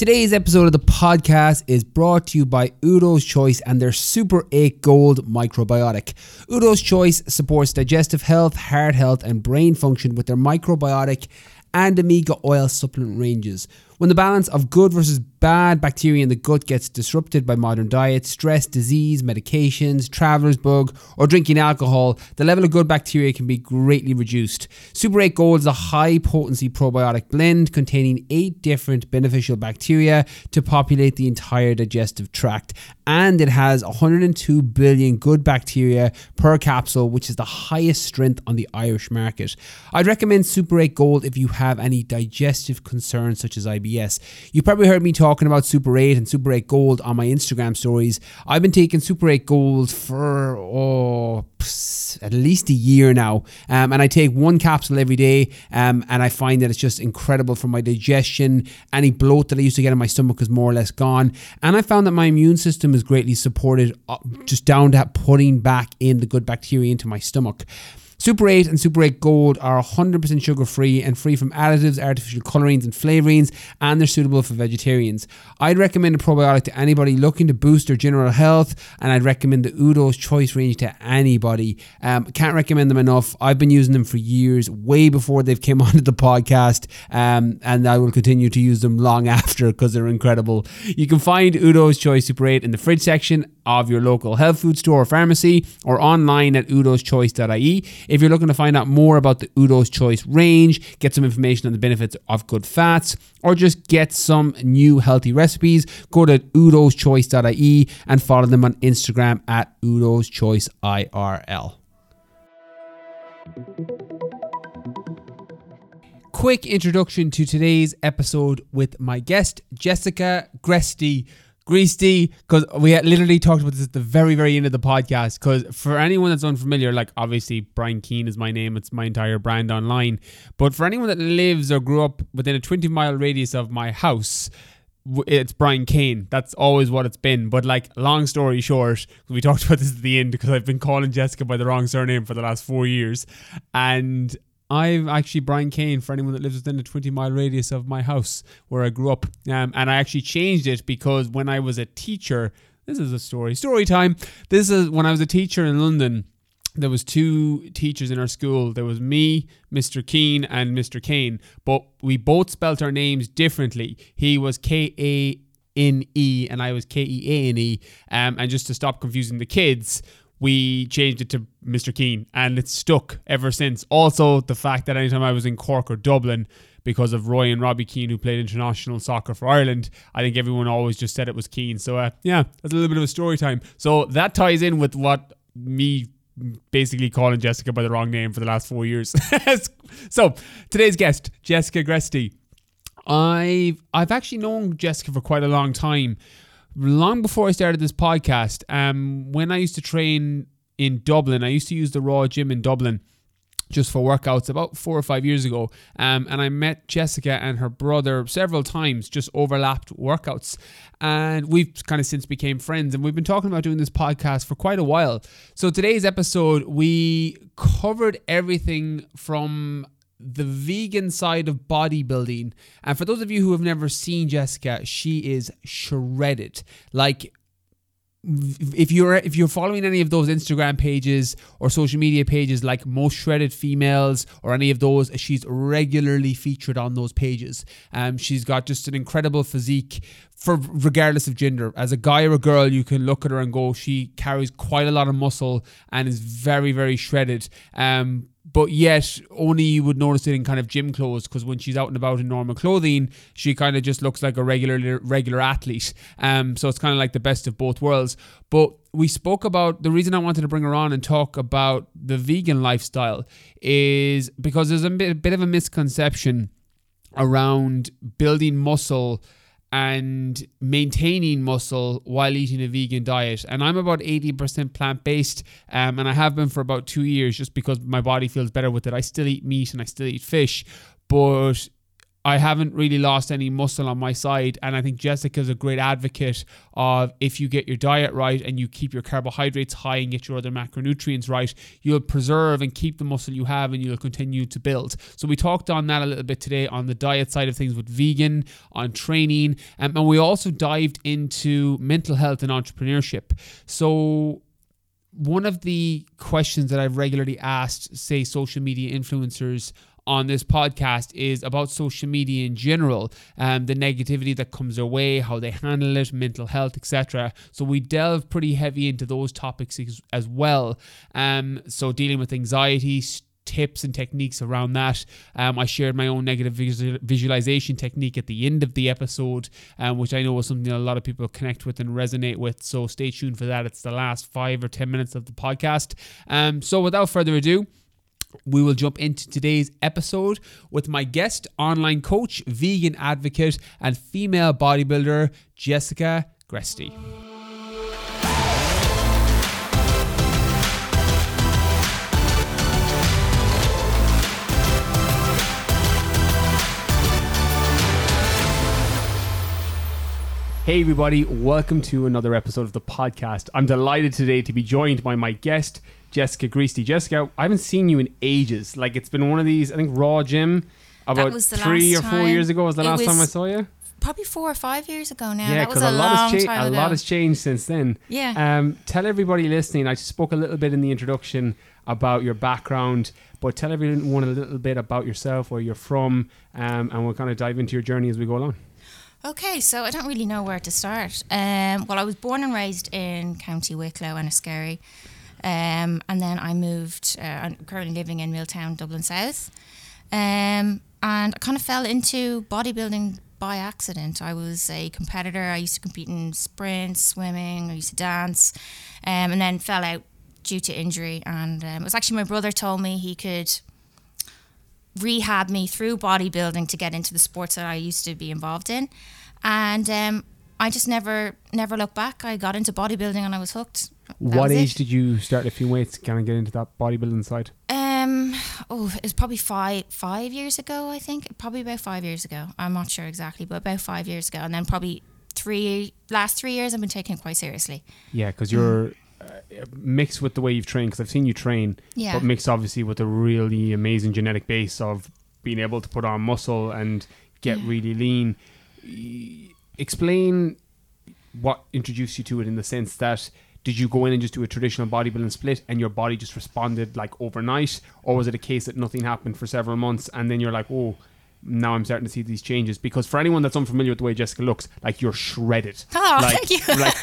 Today's episode of the podcast is brought to you by Udo's Choice and their Super 8 Gold Microbiotic. Udo's Choice supports digestive health, heart health and brain function with their microbiotic and omega oil supplement ranges. When the balance of good versus bad bacteria in the gut gets disrupted by modern diet, stress, disease, medications, traveler's bug, or drinking alcohol, the level of good bacteria can be greatly reduced. Super 8 Gold is a high-potency probiotic blend containing 8 different beneficial bacteria to populate the entire digestive tract. And it has 102 billion good bacteria per capsule, which is the highest strength on the Irish market. I'd recommend Super 8 Gold if you have any digestive concerns such as IBS. You probably heard me talking about Super 8 and Super 8 Gold on my Instagram stories. I've been taking Super 8 Gold for at least a year now, and I take one capsule every day, and I find that it's just incredible for my digestion. Any bloat that I used to get in my stomach is more or less gone, and I found that my immune system is greatly supported just down to putting back in the good bacteria into my stomach. Super 8 and Super 8 Gold are 100% sugar-free and free from additives, artificial colorings and flavorings, and they're suitable for vegetarians. I'd recommend a probiotic to anybody looking to boost their general health, and I'd recommend the Udo's Choice range to anybody. Can't recommend them enough. I've been using them for years, way before they've came onto the podcast, and I will continue to use them long after because they're incredible. You can find Udo's Choice Super 8 in the fridge section of your local health food store or pharmacy, or online at udoschoice.ie. If you're looking to find out more about the Udo's Choice range, get some information on the benefits of good fats, or just get some new healthy recipes, go to udoschoice.ie and follow them on Instagram at udoschoiceirl. Quick introduction to today's episode with my guest, Jessica Gresti, because we had literally talked about this at the very, very end of the podcast. Because for anyone that's unfamiliar, like obviously Brian Keane is my name, it's my entire brand online. But for anyone that lives or grew up within a 20-mile radius of my house, it's Brian Kane. That's always what it's been. But like, long story short, we talked about this at the end because I've been calling Jessica by the wrong surname for the last 4 years, and I'm actually Brian Kane for anyone that lives within a 20-mile radius of my house where I grew up. And I actually changed it because when I was a teacher, this is a story time. This is when I was a teacher in London. There was 2 teachers in our school. There was me, Mr. Keane, and Mr. Kane. But we both spelt our names differently. He was Kane and I was Keane. And just to stop confusing the kids, we changed it to Mr. Keane, and it's stuck ever since. Also, the fact that anytime I was in Cork or Dublin, because of Roy and Robbie Keane, who played international soccer for Ireland, I think everyone always just said it was Keane. So yeah, that's a little bit of a story time. So that ties in with what me basically calling Jessica by the wrong name for the last 4 years. So today's guest, Jessica Gresti. I've actually known Jessica for quite a long time. Long before I started this podcast, when I used to train in Dublin, I used to use the Raw Gym in Dublin just for workouts about 4 or 5 years ago. And I met Jessica and her brother several times, just overlapped workouts. And we've kind of since became friends, and we've been talking about doing this podcast for quite a while. So today's episode, we covered everything from the vegan side of bodybuilding. And for those of you who have never seen Jessica, she is shredded. Like, if you're following any of those Instagram pages or social media pages, like Most Shredded Females or any of those, she's regularly featured on those pages. She's got just an incredible physique for regardless of gender. As a guy or a girl, you can look at her and go, she carries quite a lot of muscle and is very, very shredded. But yet only you would notice it in kind of gym clothes, because when she's out and about in normal clothing, she kind of just looks like a regular athlete. So it's kind of like the best of both worlds. But we spoke about, the reason I wanted to bring her on and talk about the vegan lifestyle is because there's a bit of a misconception around building muscle and maintaining muscle while eating a vegan diet. And I'm about 80% plant-based, and I have been for about 2 years just because my body feels better with it. I still eat meat and I still eat fish, but I haven't really lost any muscle on my side, and I think Jessica's a great advocate of if you get your diet right and you keep your carbohydrates high and get your other macronutrients right, you'll preserve and keep the muscle you have and you'll continue to build. So we talked on that a little bit today on the diet side of things with vegan, on training, and we also dived into mental health and entrepreneurship. So one of the questions that I've regularly asked, say, social media influencers on this podcast is about social media in general, the negativity that comes their way, how they handle it, mental health, etc. So we delve pretty heavy into those topics as well. So dealing with anxiety, tips and techniques around that. I shared my own negative visualization technique at the end of the episode, which I know is something that a lot of people connect with and resonate with. So stay tuned for that. It's the last 5 or 10 minutes of the podcast. So without further ado, we will jump into today's episode with my guest, online coach, vegan advocate, and female bodybuilder, Jessica Gresti. Hey everybody, welcome to another episode of the podcast. I'm delighted today to be joined by my guest, Jessica Gresti. Jessica, I haven't seen you in ages. Like, it's been one of these, I think Raw Gym, about 3 or 4 years ago was the last time I saw you. Probably 4 or 5 years ago now. Yeah, that was a long time ago. A lot has changed since then. Yeah. Tell everybody listening, I spoke a little bit in the introduction about your background, but tell everyone a little bit about yourself, where you're from, and we'll kind of dive into your journey as we go along. Okay, so I don't really know where to start. Well, I was born and raised in County Wicklow, Enniskerry. And then I moved, I'm currently living in Milltown, Dublin South. And I kind of fell into bodybuilding by accident. I was a competitor. I used to compete in sprints, swimming. I used to dance, and then fell out due to injury. And it was actually my brother told me he could rehab me through bodybuilding to get into the sports that I used to be involved in. And I just never looked back. I got into bodybuilding and I was hooked. What age did you start lifting weights, kind of get into that bodybuilding side? It was probably five years ago, I think. Probably about 5 years ago. I'm not sure exactly, but about 5 years ago. And then probably last 3 years I've been taking it quite seriously. Yeah, because you're mixed with the way you've trained, because I've seen you train, yeah, but mixed obviously with a really amazing genetic base of being able to put on muscle and get really lean. Explain what introduced you to it, in the sense that did you go in and just do a traditional bodybuilding split and your body just responded like overnight, or was it a case that nothing happened for several months and then you're like, oh, now I'm starting to see these changes? Because for anyone that's unfamiliar with the way Jessica looks, like, you're shredded. Oh, like, thank you. Like,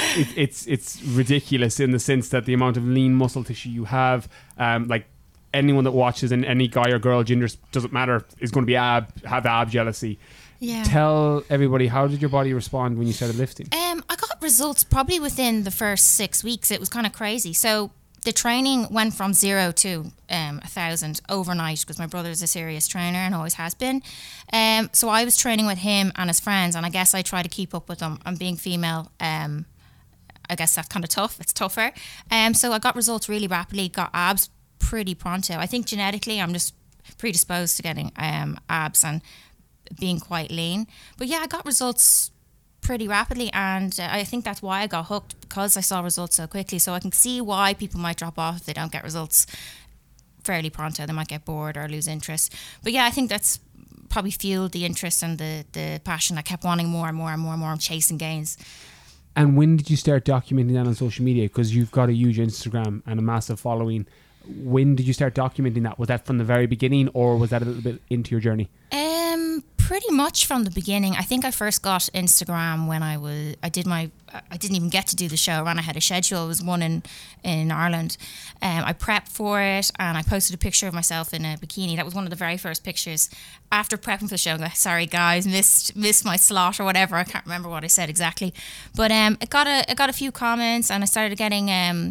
it's ridiculous in the sense that the amount of lean muscle tissue you have, like anyone that watches, and any guy or girl, gender doesn't matter, is going to be have ab jealousy. Yeah. Tell everybody, how did your body respond when you started lifting? I got results probably within the first 6 weeks. It was kind of crazy. So the training went from 0 to 1,000 overnight, because my brother's a serious trainer and always has been. So I was training with him and his friends, and I guess I try to keep up with them. And being female, I guess that's kind of tough. It's tougher. So I got results really rapidly, got abs pretty pronto. I think genetically I'm just predisposed to getting abs and being quite lean. But yeah, I got results pretty rapidly, and I think that's why I got hooked, because I saw results so quickly. So I can see why people might drop off if they don't get results fairly pronto. They might get bored or lose interest. But yeah, I think that's probably fueled the interest and the passion. I kept wanting more and more and more and more. I'm chasing gains. And when did you start documenting that on social media? Because you've got a huge Instagram and a massive following. When did you start documenting that? Was that from the very beginning, or was that a little bit into your journey? Pretty much from the beginning. I think I first got Instagram when I didn't even get to do the show. I ran ahead of schedule. It was one in Ireland. I prepped for it, and I posted a picture of myself in a bikini. That was one of the very first pictures. After prepping for the show, I'm like, sorry guys, missed my slot or whatever. I can't remember what I said exactly. But it got a few comments, and I started getting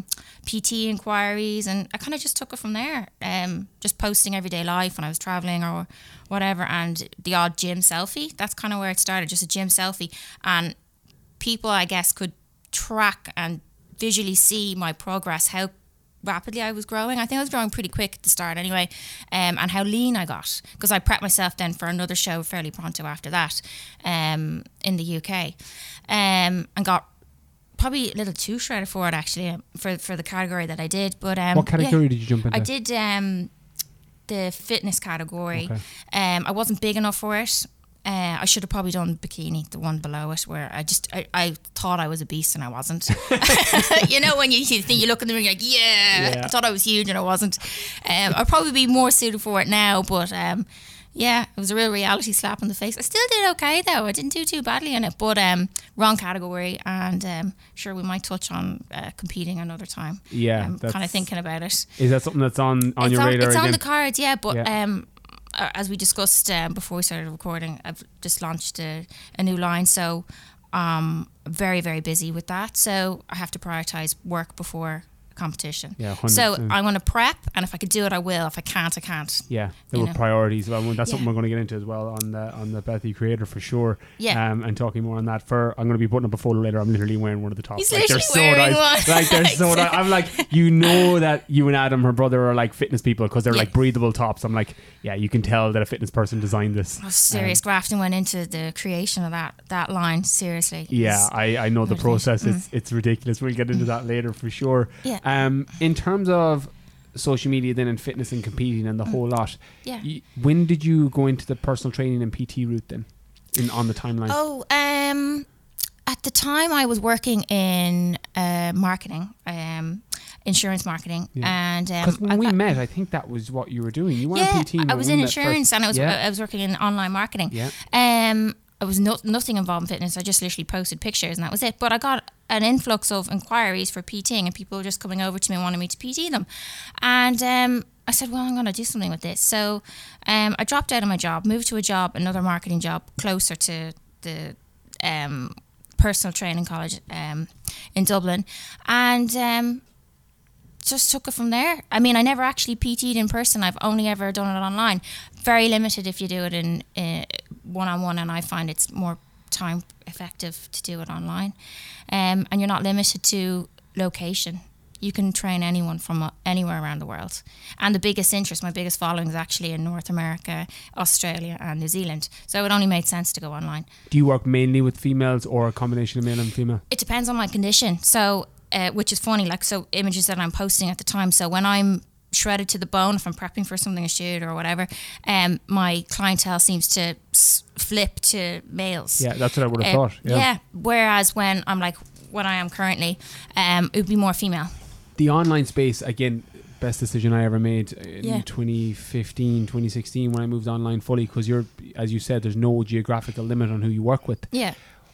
PT inquiries, and I kind of just took it from there. Just posting everyday life when I was traveling or whatever, and the odd gym selfie. That's kind of where it started, just a gym selfie. And people, I guess, could track and visually see my progress, how rapidly I was growing. I think I was growing pretty quick at the start anyway, and how lean I got, because I prepped myself then for another show fairly pronto after that, in the UK, and got probably a little too shredded for it actually, for the category that I did. But what category did you jump into? I did the fitness category. Okay. I wasn't big enough for it. I should have probably done bikini, the one below it, where I thought I was a beast and I wasn't. You know, when you think you look in the ring, you're like, I thought I was huge and I wasn't. I'd probably be more suited for it now, but yeah, it was a real reality slap in the face. I still did okay though. I didn't do too badly in it, but wrong category, and sure, we might touch on competing another time. Yeah, I'm kind of thinking about it. Is that something that's on your radar? It's again? on the cards, yeah, but as we discussed before we started recording, I've just launched a new line, so very, very busy with that. So I have to prioritise work before competition. Yeah, 100%. So I'm going to prep, and if I could do it, I will. If I can't, I can't. Yeah, there were priorities. Well, that's something we're going to get into as well on the Bethy Creator for sure. Yeah. And talking more on that. I'm going to be putting up a photo later. I'm literally wearing one of the tops. He's literally wearing one. Like they're so nice. I'm like, you know that you and Adam, her brother, are like fitness people because they're like breathable tops. I'm like, yeah, you can tell that a fitness person designed this. Serious grafting went into the creation of that line. Seriously. Yeah, I know the process. It's ridiculous. We'll get into that later for sure. Yeah. In terms of social media then and fitness and competing and the whole lot, when did you go into the personal training and PT route then on the timeline? At the time I was working in marketing, insurance marketing, and because when we met, I think that was what you were doing. You weren't PT. I was in insurance and I was working in online marketing. I was nothing involved in fitness. I just literally posted pictures and that was it. But I got an influx of inquiries for PTing, and people just coming over to me wanting me to PT them. And I said, well, I'm going to do something with this. So I dropped out of my job, moved to another marketing job closer to the personal training college in Dublin, and just took it from there. I mean, I never actually PT'd in person. I've only ever done it online. Very limited if you do it in one-on-one, and I find it's more time effective to do it online. And you're not limited to location. You can train anyone from anywhere around the world. And the biggest interest, my biggest following is actually in North America, Australia and New Zealand. So it only made sense to go online. Do you work mainly with females or a combination of male and female? It depends on my condition. So, which is funny, like, so images that I'm posting at the time. So when I'm shredded to the bone, if I'm prepping for something, a shoot or whatever, my clientele seems to flip to males. Yeah, that's what I would have thought. Yeah. Whereas when I'm like what I am currently, it would be more female. The online space, again, best decision I ever made in 2015, 2016 when I moved online fully, because as you said, there's no geographical limit on who you work with. Yeah.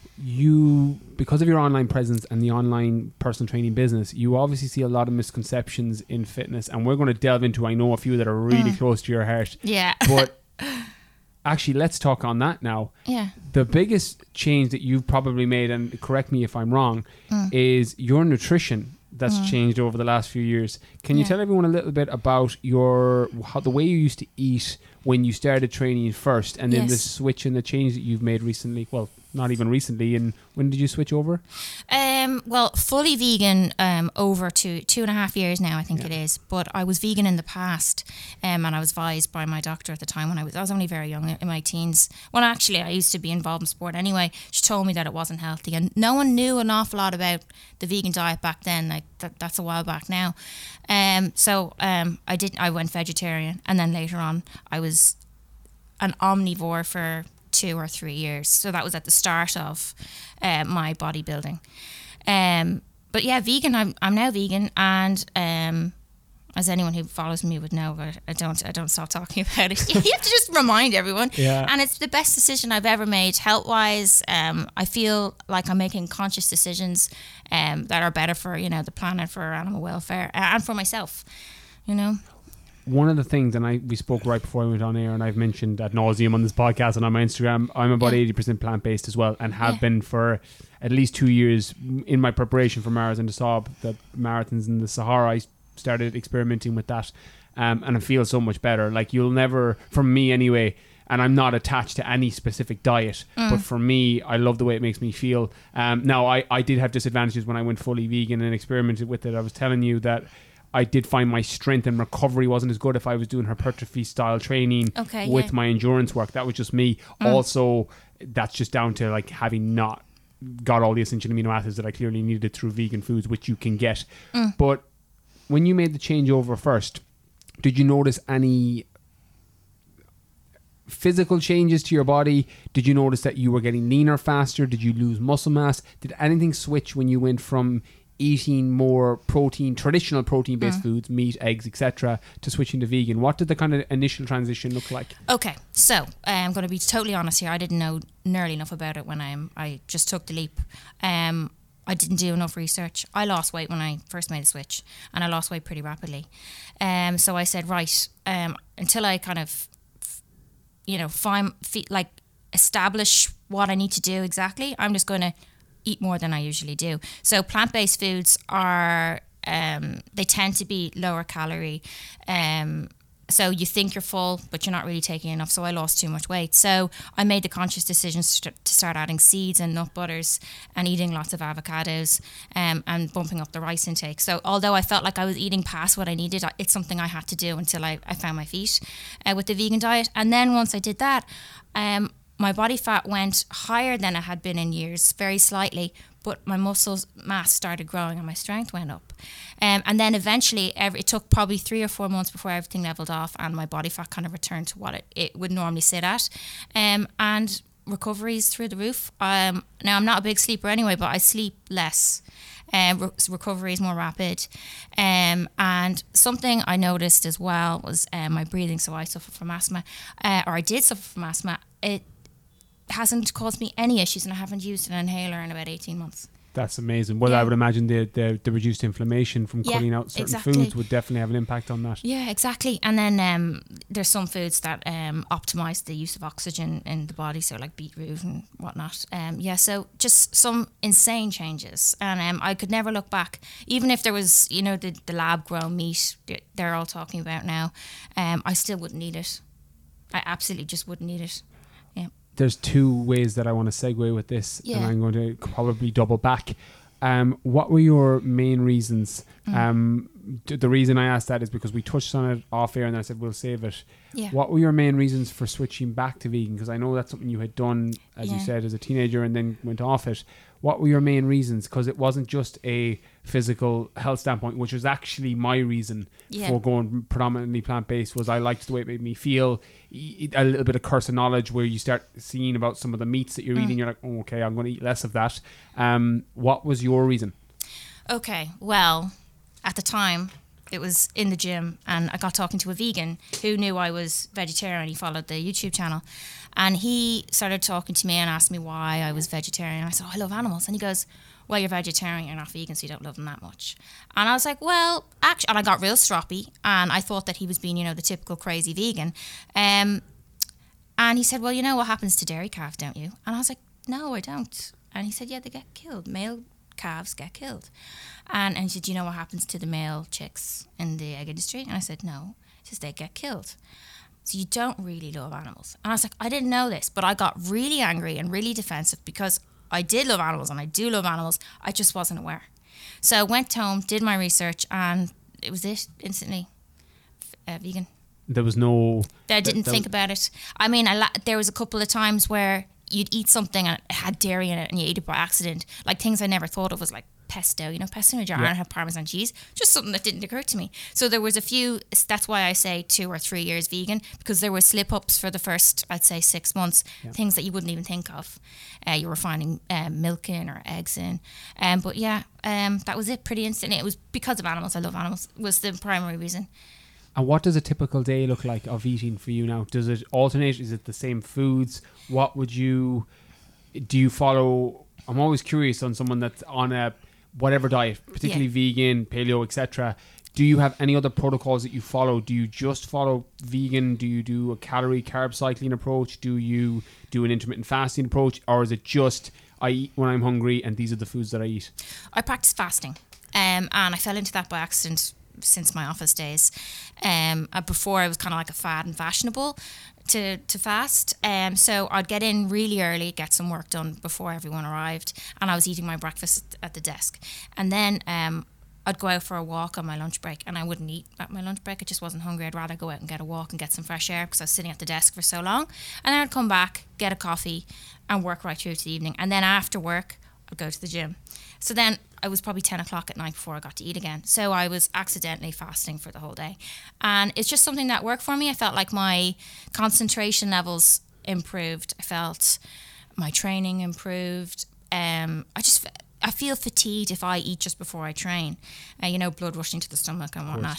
You, because of your online presence and the online personal training business, you obviously see a lot of misconceptions in fitness, and we're going to delve into, I know, a few that are really close to your heart. Yeah. But actually, let's talk on that now. Yeah. The biggest change that you've probably made, and correct me if I'm wrong, is your nutrition that's changed over the last few years. Can you tell everyone a little bit about the way you used to eat when you started training first, and then the switch and the change that you've made recently? Well, not even recently. And when did you switch over? Well, fully vegan over to 2.5 years now, I think it is. But I was vegan in the past, and I was advised by my doctor at the time when I was only very young, in my teens. Well, actually, I used to be involved in sport anyway. She told me that it wasn't healthy, and no one knew an awful lot about the vegan diet back then. Like that's a while back now. So I went vegetarian, and then later on, I was an omnivore for 2 or 3 years. So that was at the start of my bodybuilding. But yeah, vegan. I'm now vegan, and as anyone who follows me would know, but I don't stop talking about it. You have to just remind everyone. Yeah. And it's the best decision I've ever made health wise. I feel like I'm making conscious decisions that are better for the planet, for animal welfare, and for myself. One of the things, and we spoke right before I went on air, and I've mentioned ad nauseum on this podcast and on my Instagram, I'm about 80% plant-based as well, and have been for at least 2 years in my preparation for Marathon des Sables, the marathons in the Sahara. I started experimenting with that, and I feel so much better. Like, you'll never, from me anyway, and I'm not attached to any specific diet, but for me, I love the way it makes me feel. Now, I did have disadvantages when I went fully vegan and experimented with it. I was telling you that I did find my strength and recovery wasn't as good if I was doing hypertrophy style training with my endurance work. That was just me. Also, that's just down to like having not got all the essential amino acids that I clearly needed through vegan foods, which you can get. But when you made the changeover first, did you notice any physical changes to your body? Did you notice that you were getting leaner faster? Did you lose muscle mass? Did anything switch when you went from eating more traditional protein based foods, meat, eggs, etc., to switching to vegan? What did the kind of initial transition look like? Okay, so I'm going to be totally honest here. I didn't know nearly enough about it when I just took the leap. I didn't do enough research. I lost weight when I first made the switch, and I lost weight pretty rapidly. So I said, right, until I kind of, establish what I need to do exactly, I'm just going to eat more than I usually do. So plant-based foods are, they tend to be lower calorie. So you think you're full, but you're not really taking enough. So I lost too much weight. So I made the conscious decision to start adding seeds and nut butters and eating lots of avocados, and bumping up the rice intake. So although I felt like I was eating past what I needed, it's something I had to do until I found my feet with the vegan diet. And then once I did that, my body fat went higher than it had been in years, very slightly, but my muscle mass started growing and my strength went up. And then eventually, it took probably 3 or 4 months before everything leveled off and my body fat kind of returned to what it would normally sit at. And recovery is through the roof. Now, I'm not a big sleeper anyway, but I sleep less. Recovery is more rapid. And something I noticed as well was my breathing. So I suffer from asthma, or I did suffer from asthma. It hasn't caused me any issues, and I haven't used an inhaler in about 18 months. That's amazing. Well, I would imagine the reduced inflammation from cutting out certain foods would definitely have an impact on that. Yeah, exactly. And then there's some foods that optimize the use of oxygen in the body, so like beetroot and whatnot. So just some insane changes, and I could never look back. Even if there was, the lab grown meat they're all talking about now, I still wouldn't eat it. I absolutely just wouldn't eat it. Yeah. There's 2 ways that I want to segue with this, and I'm going to probably double back. What were your main reasons? The reason I asked that is because we touched on it off air, and then I said we'll save it. Yeah. What were your main reasons for switching back to vegan? Because I know that's something you had done, as you said, as a teenager, and then went off it. What were your main reasons? Because it wasn't just a physical health standpoint, which was actually my reason for going predominantly plant-based. Was I liked the way it made me feel. A little bit of curse of knowledge where you start seeing about some of the meats that you're eating. You're like, oh, okay, I'm going to eat less of that. What was your reason? Okay, well, at the time, it was in the gym, and I got talking to a vegan who knew I was vegetarian. He followed the YouTube channel, and he started talking to me and asked me why I was vegetarian. I said, I love animals. And he goes, well, you're vegetarian, you're not vegan, so you don't love them that much. And I was like, well, actually, and I got real stroppy, and I thought that he was being, the typical crazy vegan. And he said, well, you know what happens to dairy calves, don't you? And I was like, no, I don't. And he said, yeah, they get killed. Male calves get killed. And he said, do you know what happens to the male chicks in the egg industry? And I said, no. He says, they get killed. So you don't really love animals. And I was like, I didn't know this, but I got really angry and really defensive because I did love animals and I do love animals. I just wasn't aware. So I went home, did my research, and it was it instantly. Vegan. There was no... I didn't think about it. I mean, there was a couple of times where you'd eat something and it had dairy in it and you ate it by accident. Like things I never thought of was like pesto, pesto in a jar and have Parmesan cheese. Just something that didn't occur to me. So there was a few, that's why I say 2 or 3 years vegan, because there were slip-ups for the first, I'd say 6 months, things that you wouldn't even think of. You were finding milk in or eggs in. But that was it pretty instantly. It was because of animals. I love animals was the primary reason. And what does a typical day look like of eating for you now? Does it alternate? Is it the same foods? Do you follow? I'm always curious on someone that's on a whatever diet, particularly vegan, paleo, etc. Do you have any other protocols that you follow? Do you just follow vegan? Do you do a calorie carb cycling approach? Do you do an intermittent fasting approach? Or is it just I eat when I'm hungry and these are the foods that I eat? I practice fasting, and I fell into that by accident since my office days. Before I was kind of like a fad and fashionable to fast. So I'd get in really early, get some work done before everyone arrived, and I was eating my breakfast at the desk. And then I'd go out for a walk on my lunch break, and I wouldn't eat at my lunch break. I just wasn't hungry. I'd rather go out and get a walk and get some fresh air because I was sitting at the desk for so long. And then I'd come back, get a coffee, and work right through to the evening. And then after work, I'd go to the gym. So then it was probably 10 o'clock at night before I got to eat again. So I was accidentally fasting for the whole day. And it's just something that worked for me. I felt like my concentration levels improved. I felt my training improved. I feel fatigued if I eat just before I train. Blood rushing to the stomach and whatnot.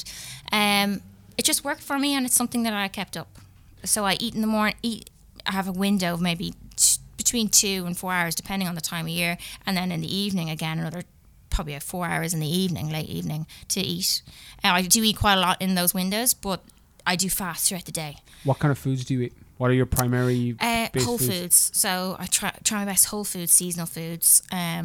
It just worked for me, and it's something that I kept up. So I eat in the morning. I have a window of maybe between 2 and 4 hours, depending on the time of year. And then in the evening, again, another probably 4 hours in the evening, late evening, to eat. I do eat quite a lot in those windows, but I do fast throughout the day. What kind of foods do you eat? What are your primary whole foods? So I try my best whole foods, seasonal foods.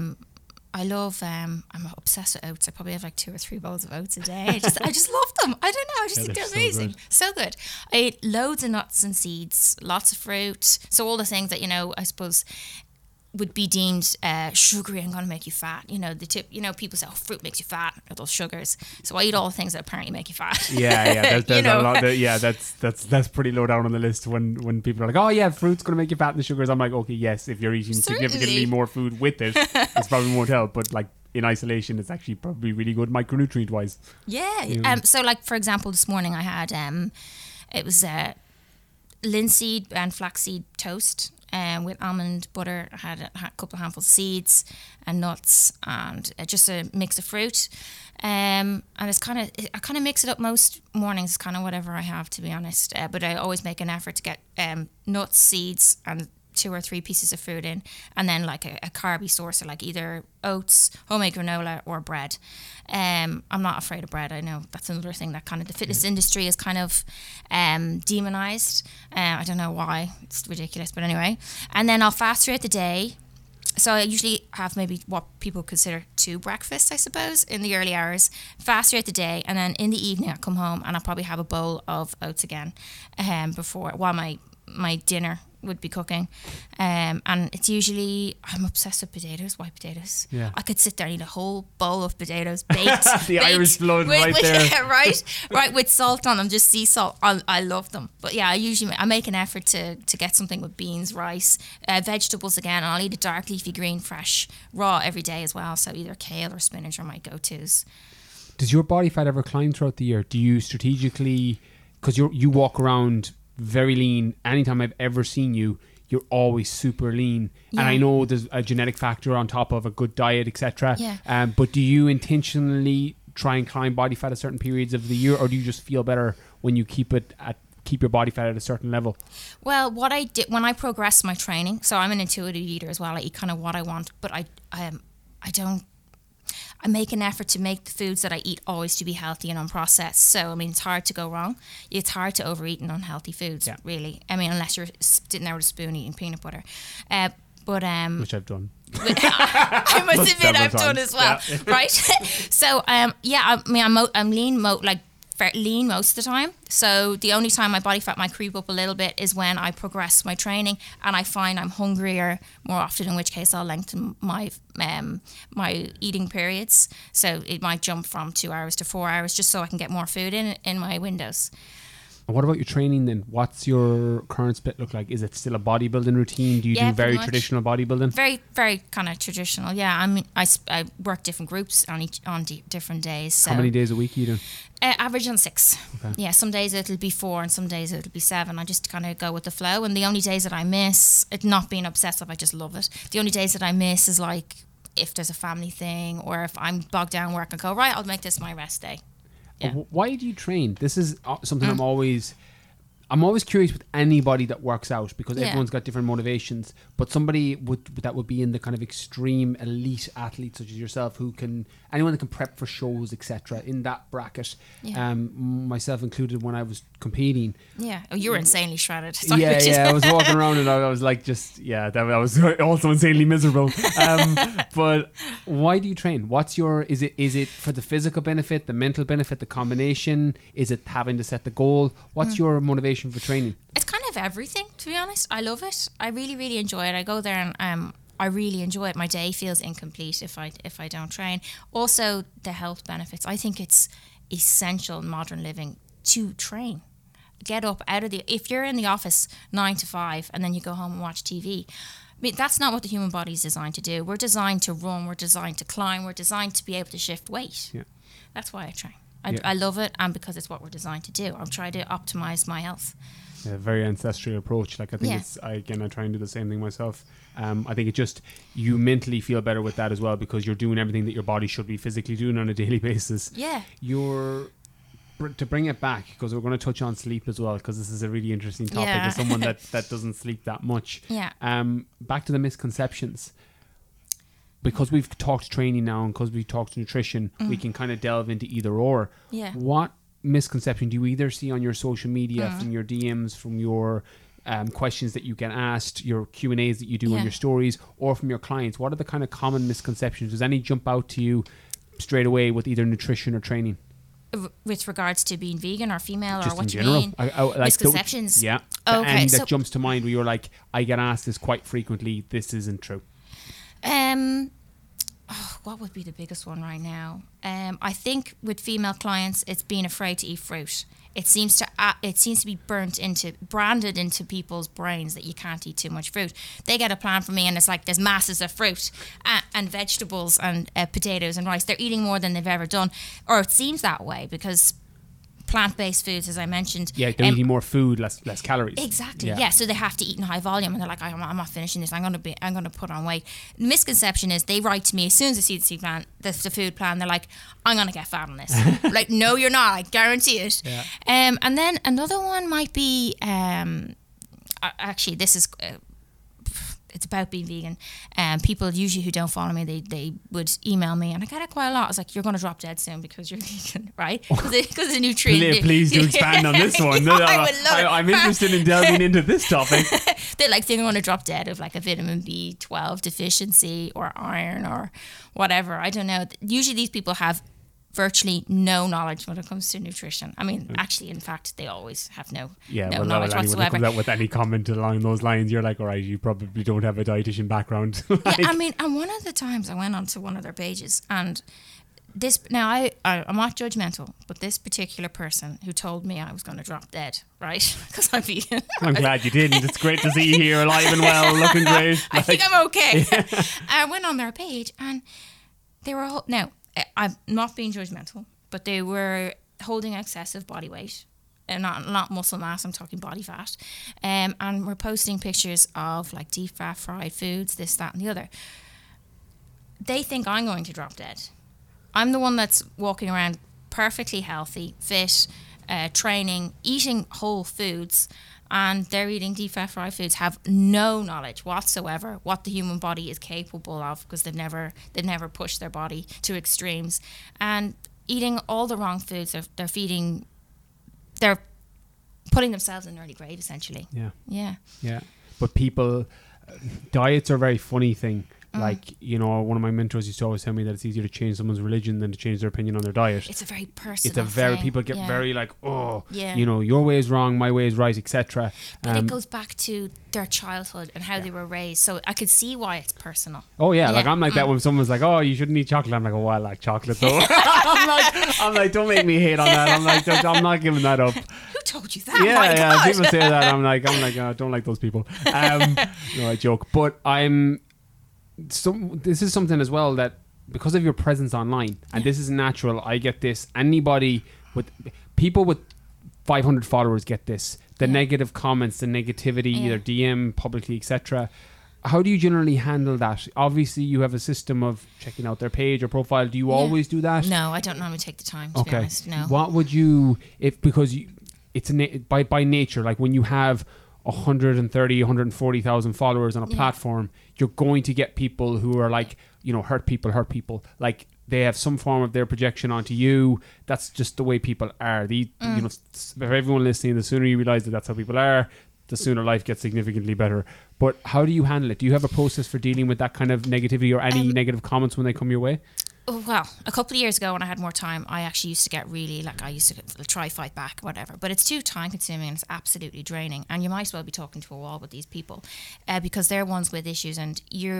I love. I'm obsessed with oats. I probably have like 2 or 3 bowls of oats a day. I just love them. I don't know. I just think they're amazing. So good. I eat loads of nuts and seeds, lots of fruit. So all the things that I suppose would be deemed sugary and going to make you fat. People say, fruit makes you fat, or those sugars. So I eat all the things that apparently make you fat. Yeah. There's a lot. That's pretty low down on the list when people are like, oh yeah, fruit's going to make you fat and the sugars. I'm like, okay, yes, if you're eating significantly more food with it, it's probably won't help. But like in isolation, it's actually probably really good micronutrient wise. Yeah. So like for example, this morning I had it was linseed and flaxseed toast. With almond butter. I had a couple of handfuls of seeds and nuts and just a mix of fruit. And I kind of mix it up most mornings. It's kind of whatever I have, to be honest. But I always make an effort to get nuts, seeds, and 2 or 3 pieces of fruit in, and then like a carby source, so like either oats, homemade granola, or bread. I'm not afraid of bread. I know that's another thing that kind of the fitness industry is kind of demonized. I don't know why. It's ridiculous, but anyway. And then I'll fast throughout the day. So I usually have maybe what people consider 2 breakfasts, I suppose, in the early hours, fast throughout the day, and then in the evening I come home and I'll probably have a bowl of oats again while my dinner would be cooking. And it's usually, I'm obsessed with potatoes, white potatoes. Yeah. I could sit there and eat a whole bowl of potatoes baked. Irish blood right there. Yeah, right, with salt on them, just sea salt. I love them. But yeah, I make an effort to get something with beans, rice, vegetables again, and I'll eat a dark leafy green, fresh, raw every day as well. So either kale or spinach are my go-tos. Does your body fat ever climb throughout the year? Do you strategically, because you walk around very lean, anytime I've ever seen you, you're always super lean. Yeah. And I know there's a genetic factor on top of a good diet, etc. Yeah. But do you intentionally try and climb body fat at certain periods of the year, or do you just feel better when you keep your body fat at a certain level? Well, what I did when I progressed my training, so I'm an intuitive eater as well. I eat kind of what I want, but I make an effort to make the foods that I eat always to be healthy and unprocessed. So, I mean, it's hard to go wrong. It's hard to overeat in unhealthy foods, really. I mean, unless you're sitting there with a spoon eating peanut butter. Which I've done. I must admit I've done as well, yeah. Right? So, I'm lean, lean most of the time. So the only time my body fat might creep up a little bit is when I progress my training and I find I'm hungrier more often, in which case I'll lengthen my eating periods. So it might jump from 2 hours to 4 hours just so I can get more food in my windows. And what about your training then? What's your current split look like? Is it still a bodybuilding routine? Do you do very traditional bodybuilding? Very, very kind of traditional. Yeah, I mean, I work different groups on different days. So. How many days a week are you doing? Average on 6. Okay. Yeah, some days it'll be 4 and some days it'll be 7. I just kind of go with the flow. And the only days that I miss, it not being obsessive, I just love it. The only days that I miss is like if there's a family thing or if I'm bogged down work and go, right, I'll make this my rest day. Yeah. Why do you train? This is something I'm always curious with anybody that works out, because everyone's got different motivations. But somebody that would be in the kind of extreme elite athletes such as yourself, anyone that can prep for shows, etc. in that bracket, myself included when I was competing. Yeah, you were insanely shredded. I was walking around and I was like, I was also insanely miserable. But why do you train? Is it for the physical benefit, the mental benefit, the combination? Is it having to set the goal? What's your motivation for training? It's kind of everything, to be honest. I love it. I really, really enjoy it. I go there and I really enjoy it. My day feels incomplete if I don't train. Also, the health benefits. I think it's essential in modern living to train. Get up out of the. If you're in the office 9 to 5 and then you go home and watch TV, I mean, that's not what the human body is designed to do. We're designed to run. We're designed to climb. We're designed to be able to shift weight. Yeah. That's why I train. I love it, and because it's what we're designed to do. I'm trying to optimize my health. Yeah, very ancestral approach. Like I think I try and do the same thing myself. I think it just, you mentally feel better with that as well, because you're doing everything that your body should be physically doing on a daily basis. Yeah. To bring it back, because we're going to touch on sleep as well, because this is a really interesting topic as someone that doesn't sleep that much. Yeah. Back to the misconceptions. Because we've talked training now and because we've talked nutrition, we can kind of delve into either or. Yeah. What misconception do you either see on your social media, from your DMs, from your questions that you get asked, your Q&As that you do on your stories, or from your clients? What are the kind of common misconceptions? Does any jump out to you straight away with either nutrition or training? With regards to being vegan or female, just or what in you general. mean? Like misconceptions. Okay, and that jumps to mind where you're like, I get asked this quite frequently, this isn't true. What would be the biggest one right now? I think with female clients, it's being afraid to eat fruit. It seems to be branded into people's brains that you can't eat too much fruit. They get a plan from me, and it's like there's masses of fruit and vegetables and potatoes and rice. They're eating more than they've ever done, or it seems that way, because plant-based foods, as I mentioned. Yeah, they're eating more food, less calories. Exactly. Yeah. So they have to eat in high volume, and they're like, I'm not finishing this. I'm going to put on weight. The misconception is they write to me as soon as they see the food plan. They're like, I'm going to get fat on this. Like, no, you're not. I guarantee it. Yeah. And then another one might be, actually, this is. It's about being vegan. People usually who don't follow me, they would email me, and I get it quite a lot. It's like, you're going to drop dead soon because you're vegan, right? Because the nutrient. Please do expand on this one. I'm interested in delving into this topic. They're going to drop dead of like a vitamin B12 deficiency or iron or whatever. I don't know. Usually these people have virtually no knowledge when it comes to nutrition. I mean, actually, in fact, they always have no knowledge whatsoever. Comes out with any comment along those lines, you're like, all right, you probably don't have a dietitian background. Yeah, I mean, and one of the times I went onto one of their pages, and this, now I'm not judgmental, but this particular person who told me I was going to drop dead, right? Because I'm vegan. I'm glad you didn't. It's great to see you here alive and well, looking great. I think I'm okay. Yeah. I went on their page, and they were all, now, I'm not being judgmental, but they were holding excessive body weight, and not muscle mass. I'm talking body fat, and we're posting pictures of like deep fat fried foods, this, that, and the other. They think I'm going to drop dead. I'm the one that's walking around perfectly healthy, fit, training, eating whole foods, and they're eating deep fat fried foods, have no knowledge whatsoever what the human body is capable of, because they've never pushed their body to extremes, and eating all the wrong foods. They're putting themselves in an early grave, essentially. Yeah. But people, diets are a very funny thing. Like, one of my mentors used to always tell me that it's easier to change someone's religion than to change their opinion on their diet. It's a very personal thing. People get very like, your way is wrong, my way is right, etc. But it goes back to their childhood and how they were raised. So I could see why it's personal. Oh yeah, like I'm like that when someone's like, oh, you shouldn't eat chocolate. I'm like, oh, I like chocolate though. I'm like, don't make me hate on that. I'm like, I'm not giving that up. Who told you that? Yeah, people say that. I'm like, I don't like those people. No, I joke. But this is something as well that, because of your presence online, and this is natural, I get this. People with 500 followers get this. The negative comments, the negativity, either DM publicly, etc. How do you generally handle that? Obviously, you have a system of checking out their page or profile. Do you always do that? No, I don't normally take the time. To be honest, no. What would you, by nature, like when you have 140,000 followers on a platform, you're going to get people who are like, hurt people. Like, they have some form of their projection onto you. That's just the way people are. For everyone listening, the sooner you realize that that's how people are, the sooner life gets significantly better. But how do you handle it? Do you have a process for dealing with that kind of negativity or any negative comments when they come your way? Well, a couple of years ago when I had more time, I actually used to get really, I used to try fight back, whatever. But it's too time consuming and it's absolutely draining. And you might as well be talking to a wall with these people because they're ones with issues, and you're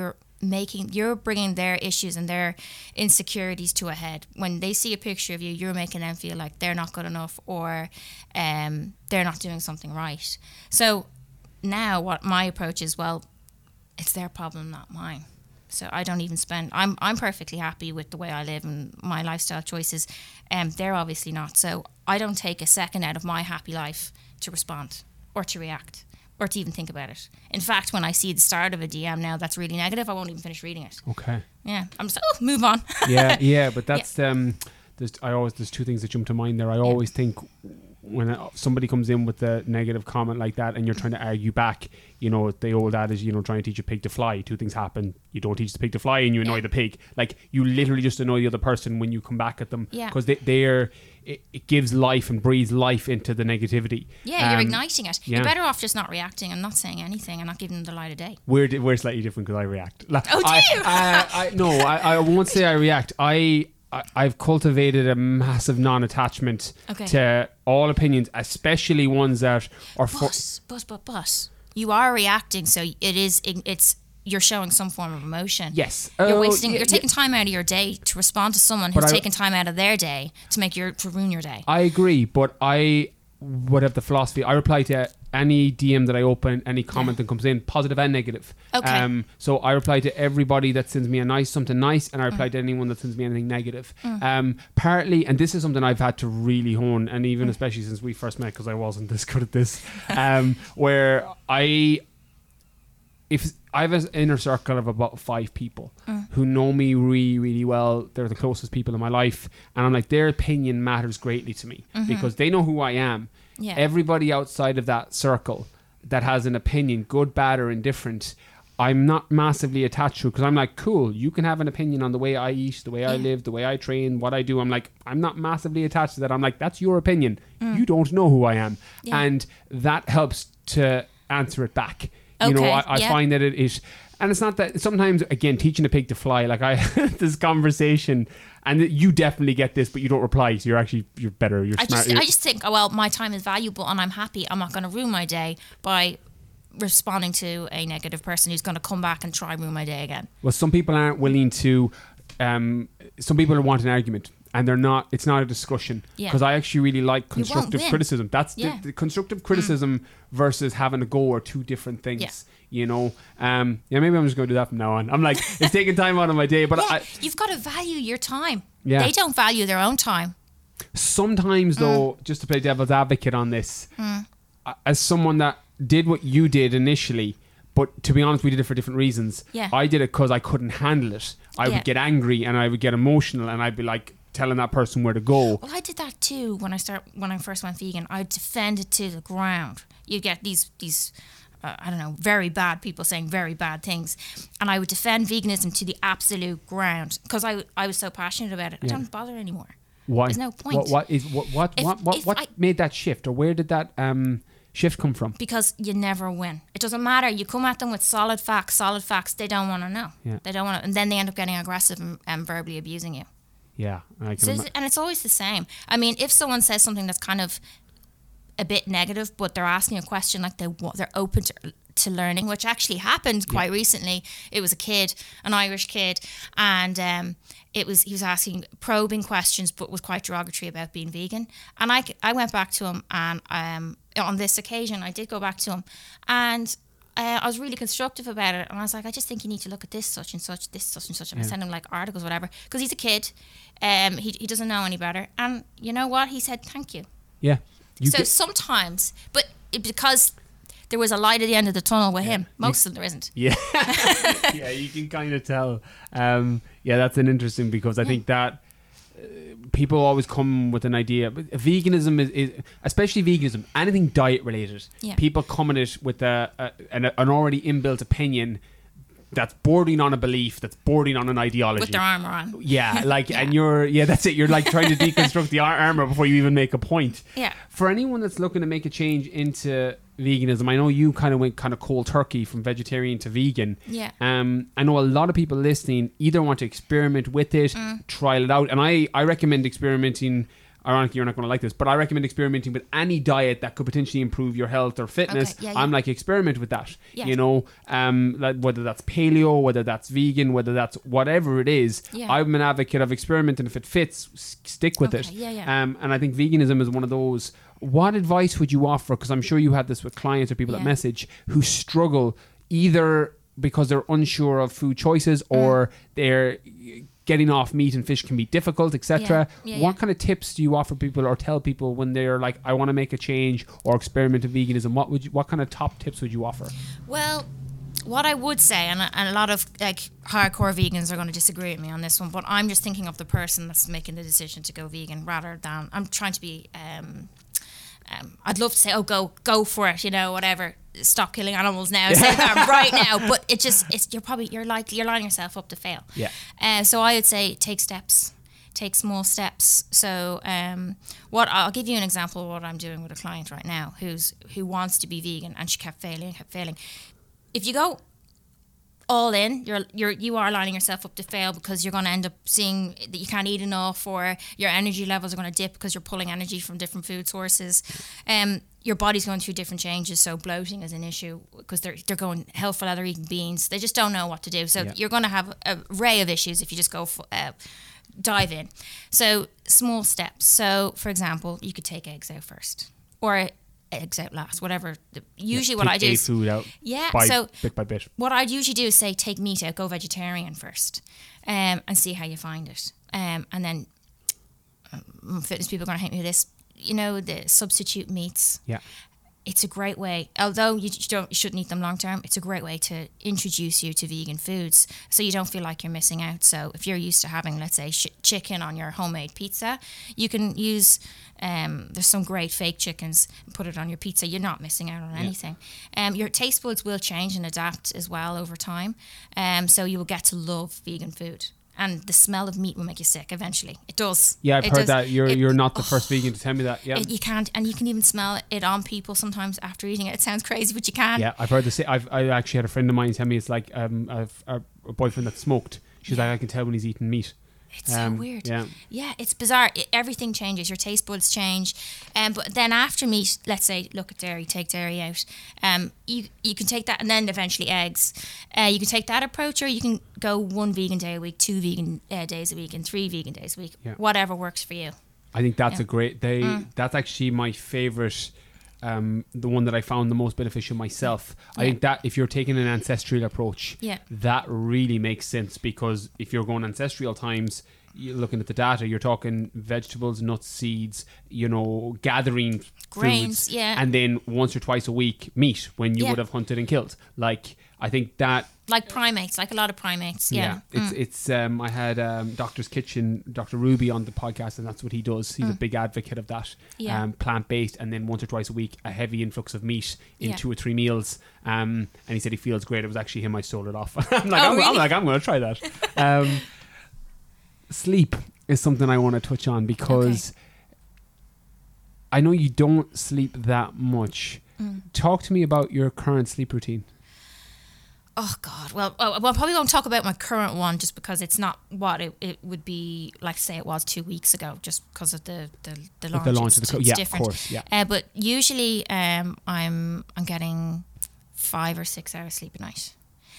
you're bringing their issues and their insecurities to a head. When they see a picture of you, you're making them feel like they're not good enough, or they're not doing something right. So now what my approach is, well, it's their problem, not mine. So I don't even I'm perfectly happy with the way I live and my lifestyle choices. They're obviously not. So I don't take a second out of my happy life to respond or to react or to even think about it. In fact, when I see the start of a DM now that's really negative, I won't even finish reading it. Okay. Yeah. I'm just, move on. yeah, but that's there's two things that jump to mind there. I always think when somebody comes in with a negative comment like that and you're trying to argue back, you know, the old adage, you know, trying to teach a pig to fly, two things happen. You don't teach the pig to fly and you annoy the pig. Like, you literally just annoy the other person when you come back at them, because it gives life and breathes life into the negativity. You're igniting it. You're better off just not reacting and not saying anything and not giving them the light of day. We're slightly different because I react. Oh, do you? I won't say I react. I've cultivated a massive non-attachment to all opinions, especially ones that are... But you are reacting, so you're showing some form of emotion. Yes. You're taking time out of your day to respond to someone who's taken time out of their day to ruin your day. I agree, but I would have the philosophy, I reply to any DM that I open, any comment that comes in, positive and negative. Okay. So I reply to everybody that sends me something nice, and I reply to anyone that sends me anything negative. Partly, and this is something I've had to really hone, and even especially since we first met, because I wasn't this good at this, where if I have an inner circle of about 5 people who know me really, really well. They're the closest people in my life, and I'm like, their opinion matters greatly to me because they know who I am. Yeah. Everybody outside of that circle that has an opinion, good, bad, or indifferent, I'm not massively attached to, because I'm like, cool, you can have an opinion on the way I eat, the way I live, the way I train, what I do. I'm like, I'm not massively attached to that. I'm like, that's your opinion. You don't know who I am. Yeah. And that helps to answer it back. You know, I find that it is, and it's not that, sometimes, again, teaching a pig to fly, like I had this conversation, and you definitely get this, but you don't reply, so you're better, you're smart. I just think, well, my time is valuable and I'm happy. I'm not going to ruin my day by responding to a negative person who's going to come back and try and ruin my day again. Well, some people aren't willing to, some people want an argument. And it's not a discussion, because I actually really like constructive criticism. That's the constructive criticism versus having a go are two different things, you know. Maybe I'm just going to do that from now on. I'm like, it's taking time out of my day, but you've got to value your time. Yeah. They don't value their own time. Sometimes, though, just to play devil's advocate on this, as someone that did what you did initially, but to be honest, we did it for different reasons. Yeah. I did it because I couldn't handle it. I would get angry and I would get emotional, and I'd be like, telling that person where to go. Well, I did that too when I first went vegan. I'd defend it to the ground. You get these I don't know, very bad people saying very bad things, and I would defend veganism to the absolute ground because I was so passionate about it. I don't bother anymore. Why? There's no point. What made that shift, or where did that shift come from? Because you never win. It doesn't matter. You come at them with solid facts. They don't want to know. Yeah. They don't want to, and then they end up getting aggressive and verbally abusing you. Yeah, and it's always the same. I mean, if someone says something that's kind of a bit negative, but they're asking a question like they're open to learning, which actually happened quite recently. It was a kid, an Irish kid, and he was asking probing questions, but was quite derogatory about being vegan. And I went back to him, and on this occasion, I did go back to him, and I was really constructive about it, and I was like, I just think you need to look at this such and such, and I sent him like articles, whatever, because he's a kid, he doesn't know any better, and you know what, he said thank you. Yeah. Sometimes, but because there was a light at the end of the tunnel with him, most of them there isn't. Yeah. Yeah, you can kind of tell. That's an interesting, because I think that people always come with an idea, but veganism is especially veganism, anything diet related. Yeah. People come at it with an already inbuilt opinion that's bordering on a belief, that's bordering on an ideology. With their armor on. Yeah, like, and that's it. You're like trying to deconstruct the armor before you even make a point. Yeah. For anyone that's looking to make a change into veganism, I know you kind of went kind of cold turkey from vegetarian to vegan. Yeah. I know a lot of people listening either want to experiment with it, trial it out, and I recommend experimenting ironically, you're not going to like this, but I recommend experimenting with any diet that could potentially improve your health or fitness. Okay, yeah, I'm like, experiment with that. Yeah. You know, like whether that's paleo, whether that's vegan, whether that's whatever it is. Yeah. I'm an advocate of experimenting. If it fits, stick with it. Yeah, yeah. And I think veganism is one of those. What advice would you offer? Because I'm sure you had this with clients or people that message who struggle either because they're unsure of food choices or they're getting off meat and fish can be difficult, etc. What kind of tips do you offer people or tell people when they're like, I want to make a change or experiment in veganism? What kind of top tips would you offer? Well, what I would say, and a lot of like hardcore vegans are going to disagree with me on this one, but I'm just thinking of the person that's making the decision to go vegan rather than I'm trying to be. I'd love to say, oh, go for it, you know, whatever. Stop killing animals now. Say that right now, but you're lining yourself up to fail. Yeah. So I would say take steps. Take small steps. So I'll give you an example of what I'm doing with a client right now who wants to be vegan and she kept failing. If you go all in, you are lining yourself up to fail because you're going to end up seeing that you can't eat enough or your energy levels are going to dip because you're pulling energy from different food sources. Your body's going through different changes, so bloating is an issue because they're going hell for leather eating beans. They just don't know what to do. So you're going to have an array of issues if you just go dive in. So small steps. So for example, you could take eggs out first or eggs out last, whatever. Usually what I do is food out bit by bit. What I'd usually do is say take meat out, go vegetarian first, and see how you find it. And then fitness people are going to hate me with this. You know, the substitute meats. Yeah. It's a great way, although you shouldn't eat them long term, it's a great way to introduce you to vegan foods so you don't feel like you're missing out. So if you're used to having, let's say, chicken on your homemade pizza, you can use, there's some great fake chickens, put it on your pizza. You're not missing out on anything. Your taste buds will change and adapt as well over time. So you will get to love vegan food. And the smell of meat will make you sick eventually. It does. Yeah, I've heard that. You're not the first vegan to tell me that. Yeah, you can't, and you can even smell it on people sometimes after eating it. It sounds crazy, but you can. Yeah, I've heard this. I actually had a friend of mine tell me it's like a boyfriend that smoked. She's like, I can tell when he's eating meat. It's so weird. Yeah, it's bizarre. Everything changes. Your taste buds change. But then after meat, let's say, look at dairy, take dairy out. You can take that, and then eventually eggs. You can take that approach, or you can go 1 vegan day a week, 2 vegan days a week, and 3 vegan days a week. Yeah. Whatever works for you. I think that's a great. That's actually my favorite. The one that I found the most beneficial myself. I think that if you're taking an ancestral approach, that really makes sense, because if you're going ancestral times, you're looking at the data, you're talking vegetables, nuts, seeds, you know, gathering grains, foods, and then once or twice a week meat when you would have hunted and killed. Like, I think that, like primates, like a lot It's I had Doctor's Kitchen, Dr. Ruby on the podcast, and that's what he does. He's a big advocate of that. Plant-based, and then once or twice a week a heavy influx of meat in 2 or 3 meals, and he said he feels great. It was actually him I stole it off. I'm going to try that. Sleep is something I want to touch on, because I know you don't sleep that much. Talk to me about your current sleep routine. Oh God! Well, I probably won't talk about my current one, just because it's not what it would be like. Say it was 2 weeks ago, just because of the launch. The launch of the it's different. Of course, yeah. But usually, I'm getting 5 or 6 hours sleep a night.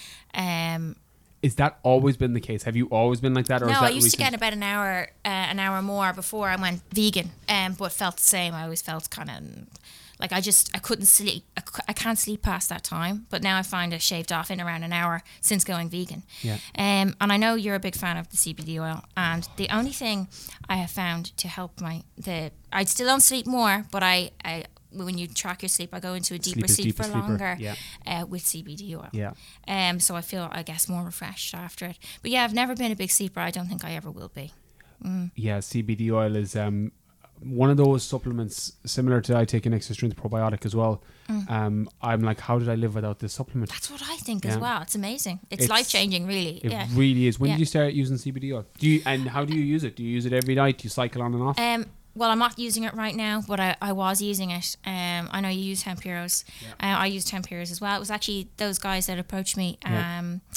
Is that always been the case? Have you always been like that, or no? Is that I used to get about an hour more before I went vegan, but felt the same. I always felt kind of like I couldn't sleep. I can't sleep past that time. But now I find I shaved off in around an hour since going vegan. Yeah. And I know you're a big fan of the CBD oil, and the only thing I have found to help I still don't sleep more, but I when you track your sleep, I go into a deeper sleep for longer with CBD oil. Yeah. So I feel, I guess, more refreshed after it. But yeah, I've never been a big sleeper. I don't think I ever will be. Yeah, CBD oil is one of those supplements similar to I take an extra strength probiotic as well. I'm like, how did I live without this supplement? That's what I think as well. It's amazing. It's life-changing, really. It really is. When did you start using CBD oil? And how do you use it? Do you use it every night? Do you cycle on and off? Well, I'm not using it right now, but I was using it. I know you use Hemp Heroes. I used Hemp Heroes as well. It was actually those guys that approached me.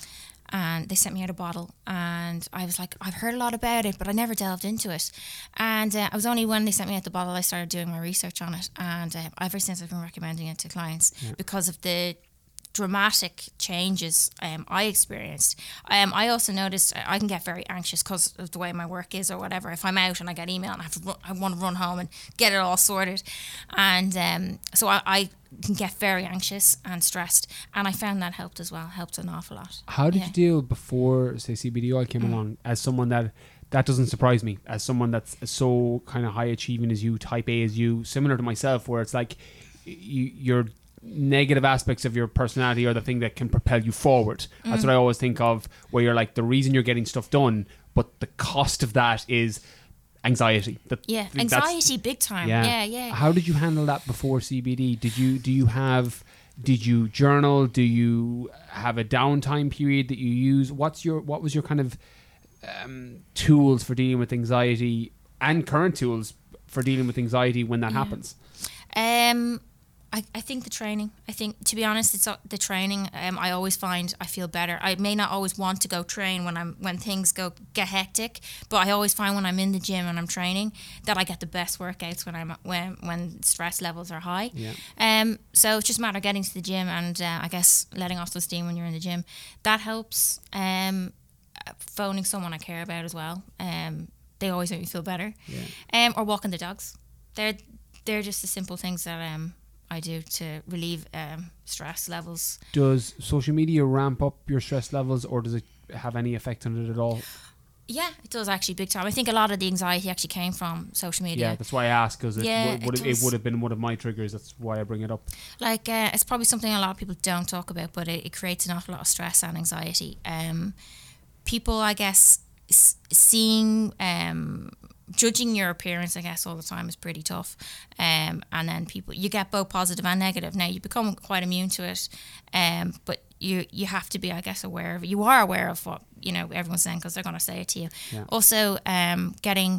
and they sent me out a bottle, and I was like, I've heard a lot about it, but I never delved into it. And I was only when they sent me out the bottle I started doing my research on it, and ever since I've been recommending it to clients because of the dramatic changes I experienced. I also noticed I can get very anxious because of the way my work is or whatever. If I'm out and I get email and I want to run home and get it all sorted, and so I can get very anxious and stressed, and I found that helped as well. Helped an awful lot. How did you deal before, say, CBD oil came along, as someone that doesn't surprise me, as someone that's so kind of high achieving as you, type A as you, similar to myself, where it's like you're negative aspects of your personality are the thing that can propel you forward. That's what I always think of, where you're like, the reason you're getting stuff done, but the cost of that is anxiety. Anxiety big time. Yeah. How did you handle that before CBD? Did you journal? Do you have a downtime period that you use? What was your kind of tools for dealing with anxiety, and current tools for dealing with anxiety when that happens? I think the training. I think, to be honest, it's the training. I always find I feel better. I may not always want to go train when things get hectic, but I always find when I'm in the gym and I'm training that I get the best workouts when stress levels are high. Yeah. So it's just a matter of getting to the gym and I guess letting off some steam when you're in the gym. That helps. Phoning someone I care about as well. They always make me feel better. Yeah. Or walking the dogs. They're just the simple things that I do to relieve stress levels. Does social media ramp up your stress levels, or does it have any effect on it at all? Yeah, it does actually, big time. I think a lot of the anxiety actually came from social media. Yeah, that's why I asked, because it would have been one of my triggers. That's why I bring it up. Like, it's probably something a lot of people don't talk about, but it creates an awful lot of stress and anxiety. People, I guess, seeing... judging your appearance, I guess, all the time is pretty tough. And then you get both positive and negative. Now, you become quite immune to it, but you have to be, I guess, aware of it. You are aware of what, everyone's saying, because they're going to say it to you. Yeah. Also, getting,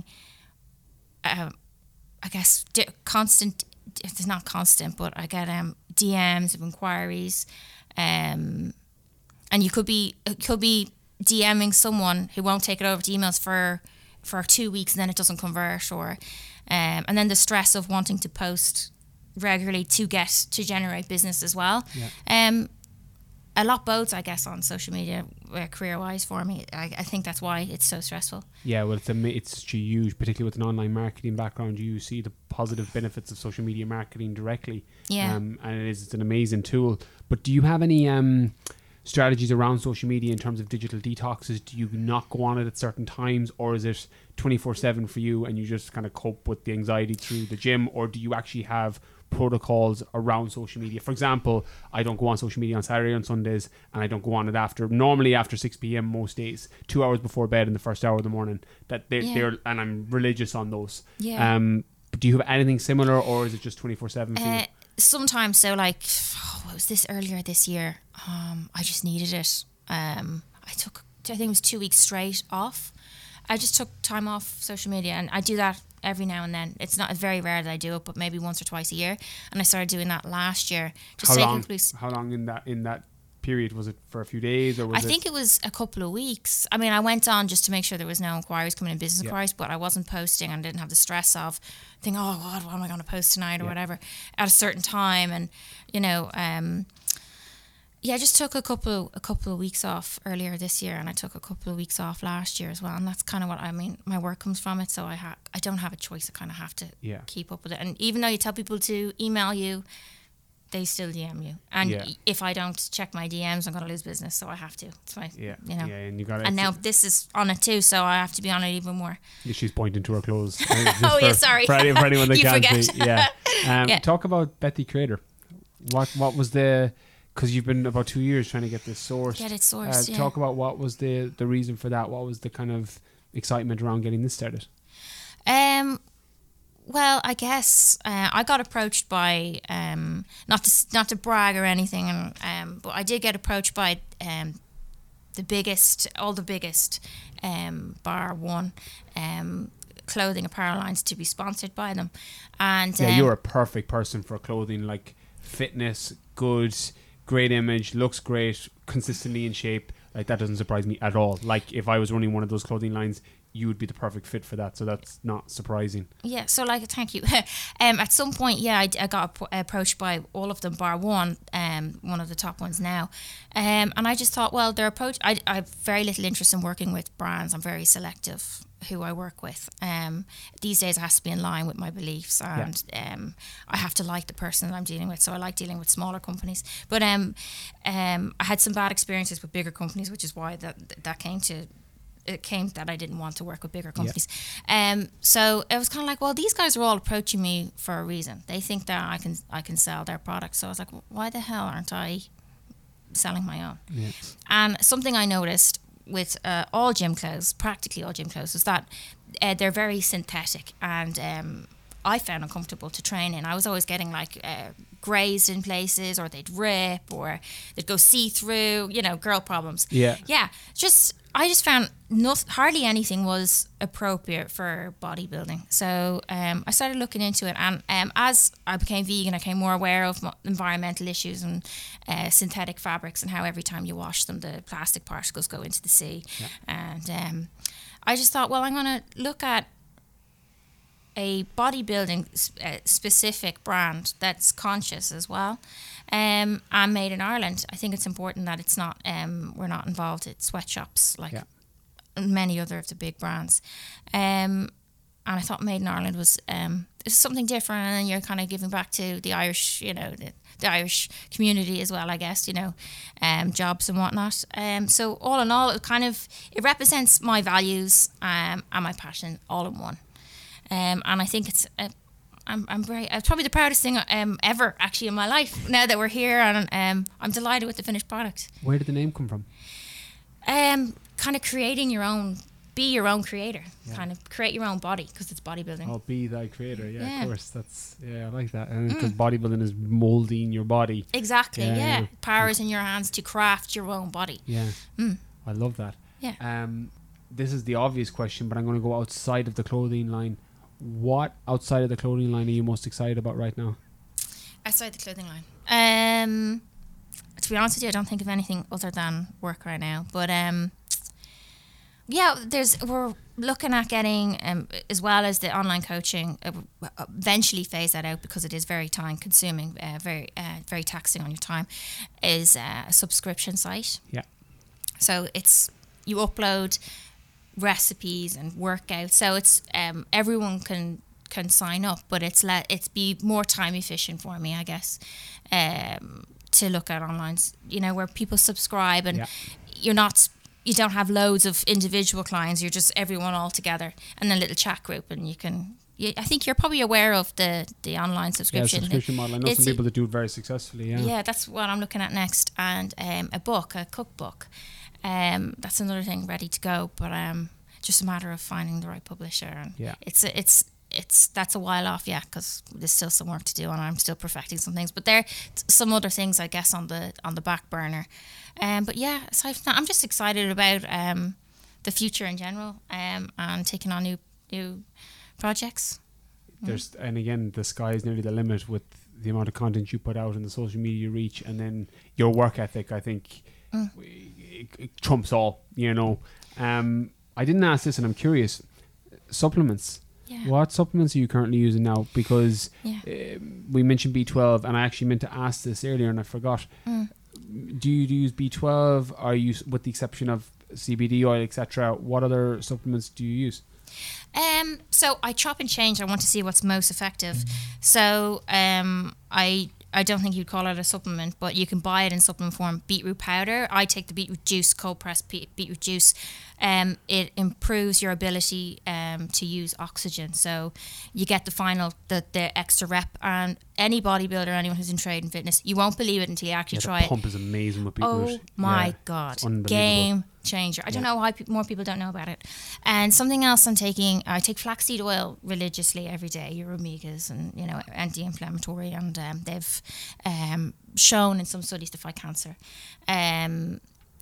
I guess, constant, it's not constant, but I get DMs of inquiries. And it could be DMing someone who won't take it over to emails for 2 weeks, and then it doesn't convert, or and then the stress of wanting to post regularly to generate business as well. Yeah. A lot bodes, I guess, on social media career wise for me. I think that's why it's so stressful. Yeah, well, it's huge, particularly with an online marketing background. You see the positive benefits of social media marketing directly. Yeah. And it's an amazing tool. But do you have any strategies around social media in terms of digital detoxes? Do you not go on it at certain times, or is it 24/7 for you and you just kind of cope with the anxiety through the gym? Or do you actually have protocols around social media? For example, I don't go on social media on Saturday and Sundays, and I don't go on it normally after 6 p.m. most days, 2 hours before bed in the first hour of the morning. And I'm religious on those. Yeah. Do you have anything similar, or is it just 24/7 for you? Sometimes. So, like, what was this earlier this year? I just needed it. I think it was 2 weeks straight off. I just took time off social media, and I do that every now and then. It's very rare that I do it, but maybe once or twice a year. And I started doing that last year. How long in that period? Was it for a few days, or was I think it was a couple of weeks. I mean, I went on just to make sure there was no inquiries coming in, business inquiries, but I wasn't posting and didn't have the stress of thinking, oh God, what am I going to post tonight or whatever at a certain time. And I just took a couple of weeks off earlier this year, and I took a couple of weeks off last year as well. And that's kind of what I mean. My work comes from it, so I don't have a choice. I kind of have to keep up with it. And even though you tell people to email you, they still DM you. And if I don't check my DMs, I'm going to lose business. So I have to. It's my, and you got. And now this is on it too, so I have to be on it even more. She's pointing to her clothes. Sorry. For anyone that can't see. Yeah. Talk about Bet the Creator. What was the? Because you've been about 2 years trying to get this sourced. Get it sourced. Talk about what was the reason for that. What was the kind of excitement around getting this started? Well, I guess I got approached by not to brag or anything, but I did get approached by the biggest bar one clothing apparel lines to be sponsored by them, and you're a perfect person for clothing, like fitness, good, great image, looks great, consistently in shape. Like, that doesn't surprise me at all. Like, if I was running one of those clothing lines, you would be the perfect fit for that. So that's not surprising. Yeah, so like, thank you. At some point, yeah, I got approached by all of them bar one of the top ones now. And I just thought, well, their approach, I have very little interest in working with brands. I'm very selective who I work with. These days it has to be in line with my beliefs, and I have to like the person that I'm dealing with. So I like dealing with smaller companies. But I had some bad experiences with bigger companies, which is why that came that I didn't want to work with bigger companies. So it was kind of like, well, these guys are all approaching me for a reason. They think that I can sell their product. So I was like, well, why the hell aren't I selling my own? Yeah. And something I noticed with all gym clothes, practically all gym clothes, is that they're very synthetic, and I found uncomfortable to train in. I was always getting like grazed in places, or they'd rip, or they'd go see-through, girl problems. Yeah. I just found hardly anything was appropriate for bodybuilding. So I started looking into it, and as I became vegan, I became more aware of environmental issues and synthetic fabrics, and how every time you wash them, the plastic particles go into the sea. Yeah. And I just thought, well, I'm going to look at a bodybuilding specific brand that's conscious as well, and made in Ireland. I think it's important that it's not we're not involved at sweatshops like many other of the big brands, and I thought made in Ireland was something different, and you're kind of giving back to the Irish, the Irish community as well, I guess, jobs and whatnot. So all in all, it represents my values and my passion all in one. And I think it's it's probably the proudest thing ever actually in my life now that we're here, and I'm delighted with the finished product. Where did the name come from? Kind of creating your own, be your own creator, kind of create your own body, because it's bodybuilding. Oh, be thy creator, of course. I like that. And because bodybuilding is molding your body. Exactly, yeah. Power is in your hands to craft your own body. Yeah, I love that. Yeah. This is the obvious question, but I'm going to go outside of the clothing line. What outside of the clothing line are you most excited about right now? Outside the clothing line, to be honest with you, I don't think of anything other than work right now. But we're looking at getting, as well as the online coaching, eventually phase that out, because it is very time consuming, very taxing on your time, is a subscription site. Yeah. So you upload recipes and workouts, so it's everyone can sign up, but it's be more time efficient for me, I guess, to look at online, where people subscribe, and you don't have loads of individual clients, you're just everyone all together, and a little chat group, and I think you're probably aware of the online subscription. Subscription model. I know some people that do it very successfully. Yeah, that's what I'm looking at next, and a cookbook. That's another thing ready to go, but just a matter of finding the right publisher, and that's a while off, because there's still some work to do, and I'm still perfecting some things, but there some other things, I guess, on the back burner. But aside from that, I'm just excited about the future in general, and taking on new projects. And again, the sky is nearly the limit with the amount of content you put out and the social media reach, and then your work ethic. I think it trumps all. I didn't ask this, and I'm curious. Supplements. Yeah. What supplements are you currently using now? Because we mentioned B12, and I actually meant to ask this earlier, and I forgot. Do you use B12? Are you, with the exception of CBD oil, etc.? What other supplements do you use? So I chop and change. I want to see what's most effective. So I don't think you'd call it a supplement, but you can buy it in supplement form. Beetroot powder. I take the beetroot juice, cold pressed beetroot juice. It improves your ability to use oxygen. So you get the extra rep. And any bodybuilder, anyone who's in trade and fitness, you won't believe it until you actually try it. The pump is amazing with beetroot. Oh my God. Game changer. I don't know why more people don't know about it. And something else I take flaxseed oil religiously every day, your omegas, and anti-inflammatory, and they've shown in some studies to fight cancer. And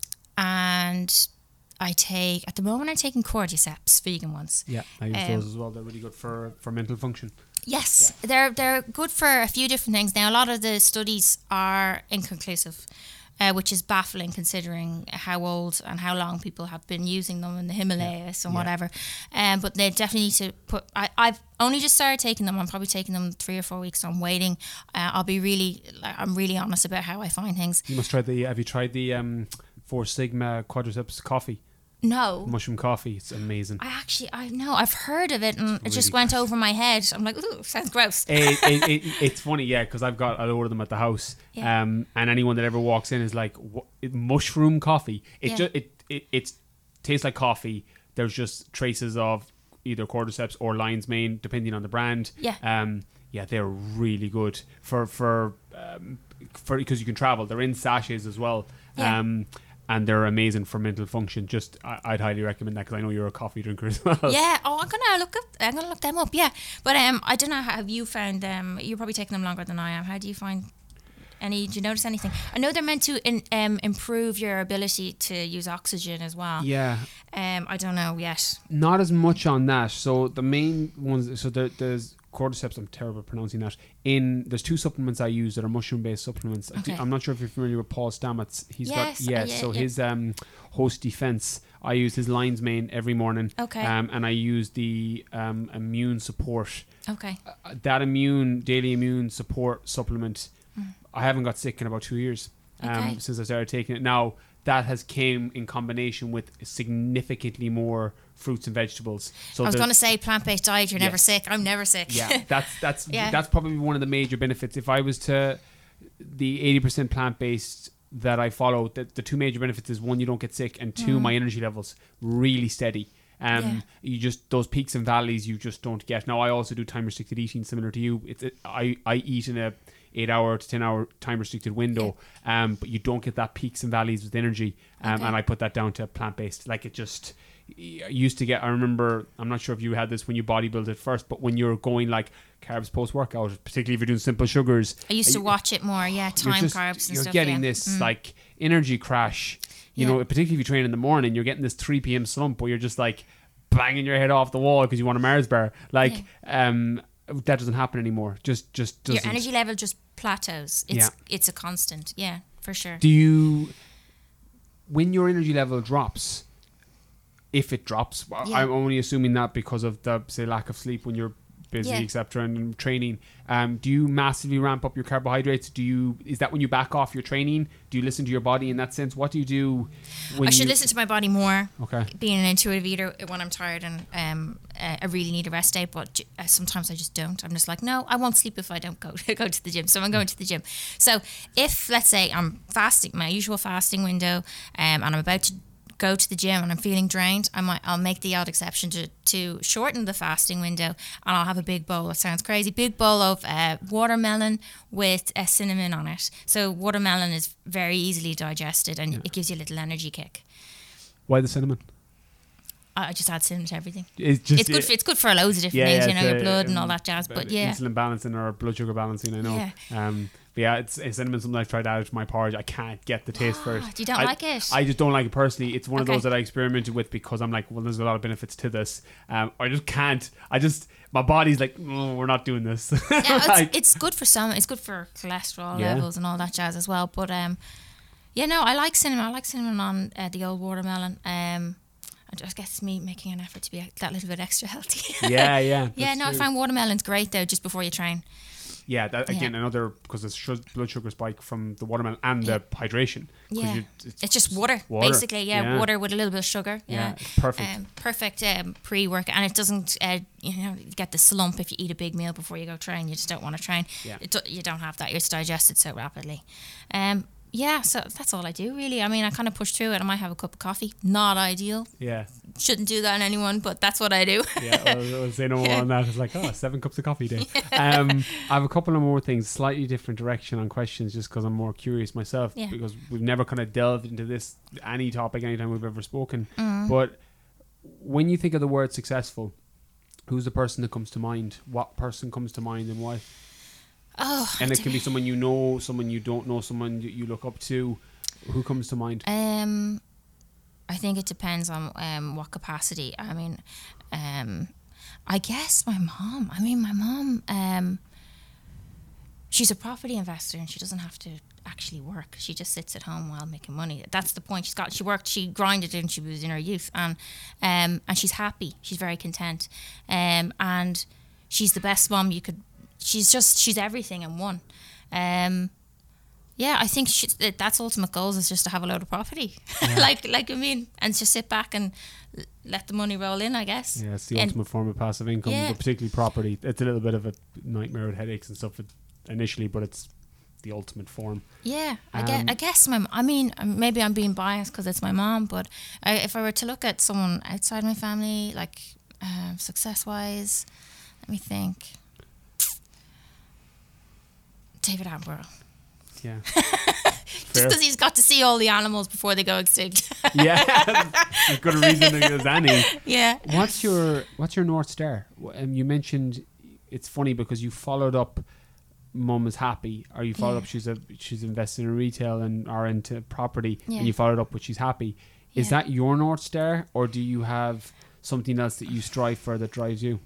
at the moment I'm taking cordyceps, vegan ones. Yeah, I use those as well. They're really good for mental function. Yes, they're good for a few different things. Now, a lot of the studies are inconclusive. which is baffling considering how old and how long people have been using them in the Himalayas and whatever. But they definitely need to put. I've only just started taking them. I'm probably taking them 3 or 4 weeks. So I'm waiting. I'm really honest about how I find things. You must try have you tried the Four Sigma Quadriceps coffee? No. Mushroom coffee. It's amazing. I know. I've heard of it and it just went over my head. I'm like, ooh, sounds gross. It's funny, yeah, because I've got a load of them at the house. Yeah. And anyone that ever walks in is like, mushroom coffee. It tastes like coffee. There's just traces of either Cordyceps or lion's mane, depending on the brand. Yeah. They're really good for because you can travel. They're in sachets as well. Yeah. And they're amazing for mental function. I'd highly recommend that because I know you're a coffee drinker as well. Yeah. Oh, I'm gonna look them up. Yeah. But I don't know how you found them. You're probably taking them longer than I am. How do you find any? Do you notice anything? I know they're meant to improve your ability to use oxygen as well. Yeah. I don't know yet. Not as much on that. So the main ones. So there's Cordyceps. I'm terrible at pronouncing that. There's 2 supplements I use that are mushroom-based supplements. Okay. I'm not sure if you're familiar with Paul Stamets. His Host Defense. I use his lion's mane every morning. Okay. And I use the immune support. Okay. That daily immune support supplement. I haven't got sick in about 2 years. Since I started taking it. Now that has came in combination with significantly more fruits and vegetables. So I was going to say plant-based diet. You're never sick. I'm never sick. Yeah, that's probably one of the major benefits. If I was to the 80% plant-based that I follow, the 2 major benefits is 1, you don't get sick, and 2, my energy levels really steady. You just those peaks and valleys you just don't get. Now I also do time restricted eating similar to you. I eat in a 8-hour to 10-hour time restricted window, but you don't get that peaks and valleys with energy. And I put that down to plant-based. Like it just used to get. I remember, I'm not sure if you had this when you bodybuilded at first, but when you're going like carbs post-workout, particularly if you're doing simple sugars, I used to watch it more. Yeah, time carbs and you're stuff. You're getting yeah. this like energy crash. You know, particularly if you train in the morning, you're getting this 3 p.m. slump where you're just like banging your head off the wall because you want a Mars bar. Like that doesn't happen anymore. Just doesn't. Your energy level just plateaus. It's a constant. Yeah, for sure. When your energy level drops, if it drops, I'm only assuming that because of the say lack of sleep when you're busy, etc., and training. Do you massively ramp up your carbohydrates? Is that when you back off your training? Do you listen to your body in that sense? What do you do? I should listen to my body more. Okay. Being an intuitive eater, when I'm tired and I really need a rest day, but sometimes I just don't. I'm just like, no, I won't sleep if I don't go to the gym. So I'm going to the gym. So if let's say I'm fasting, my usual fasting window, and I'm about to go to the gym and I'm feeling drained, I'll make the odd exception to shorten the fasting window, and I'll have a big bowl. It sounds crazy. Big bowl of watermelon with cinnamon on it. So watermelon is very easily digested and it gives you a little energy kick. Why the cinnamon? I just add cinnamon to everything. It's good. It's good for loads of different things, your blood and all that jazz. But insulin balancing or blood sugar balancing. I know. Yeah. But yeah, it's cinnamon. Something I've tried to add to my porridge. I can't get the taste for it. You don't like it? I just don't like it personally. It's one of those that I experimented with because I'm like, well, there's a lot of benefits to this. I just can't. My body's like, oh, we're not doing this. Yeah, it's good for some. It's good for cholesterol levels and all that jazz as well. But I like cinnamon. I like cinnamon on the old watermelon. I guess it's me making an effort to be that little bit extra healthy. Yeah. I find watermelon's great though, just before you train. Yeah, another, because it's blood sugar spike from the watermelon and the hydration. Yeah, it's just water. Basically. Yeah, water with a little bit of sugar. Yeah, perfect. Perfect pre-work, and it doesn't get the slump if you eat a big meal before you go train. You just don't want to train. Yeah. You don't have that. It's digested so rapidly. So that's all I do really. I mean, I kind of push through it. I might have a cup of coffee. Not ideal. Yeah. Shouldn't do that on anyone, but that's what I do. I'll say no more on that. It's like, 7 cups of coffee a day. I have a couple of more things, slightly different direction on questions, just because I'm more curious myself. Yeah. Because we've never kind of delved into this, any topic, anytime we've ever spoken. Mm. But when you think of the word successful, who's the person that comes to mind? What person comes to mind and why? And it can be someone you know, someone you don't know, someone you look up to. Who comes to mind? I think it depends on what capacity. I mean, I guess my mom. She's a property investor and she doesn't have to actually work. She just sits at home while making money. That's the point. She worked, she grinded and she was in her youth, and she's happy. She's very content, and she's the best mom you could. She's everything in one. Yeah, I think that's ultimate goals, is just to have a load of property, like I mean, and just sit back and let the money roll in, I guess. Yeah, it's the ultimate form of passive income, but particularly property. It's a little bit of a nightmare with headaches and stuff initially, but it's the ultimate form. Yeah, I guess I mean, maybe I'm being biased because it's my mom, but if I were to look at someone outside my family, like success-wise, let me think. David Attenborough. Yeah. Just because he's got to see all the animals before they go extinct. Yeah, as good a reason as any. Yeah. What's your North Star? You mentioned, it's funny because you followed up Mum is happy, or you followed up she's invested in retail and are into property, and you followed up with she's happy. Is that your North Star, or do you have something else that you strive for that drives you?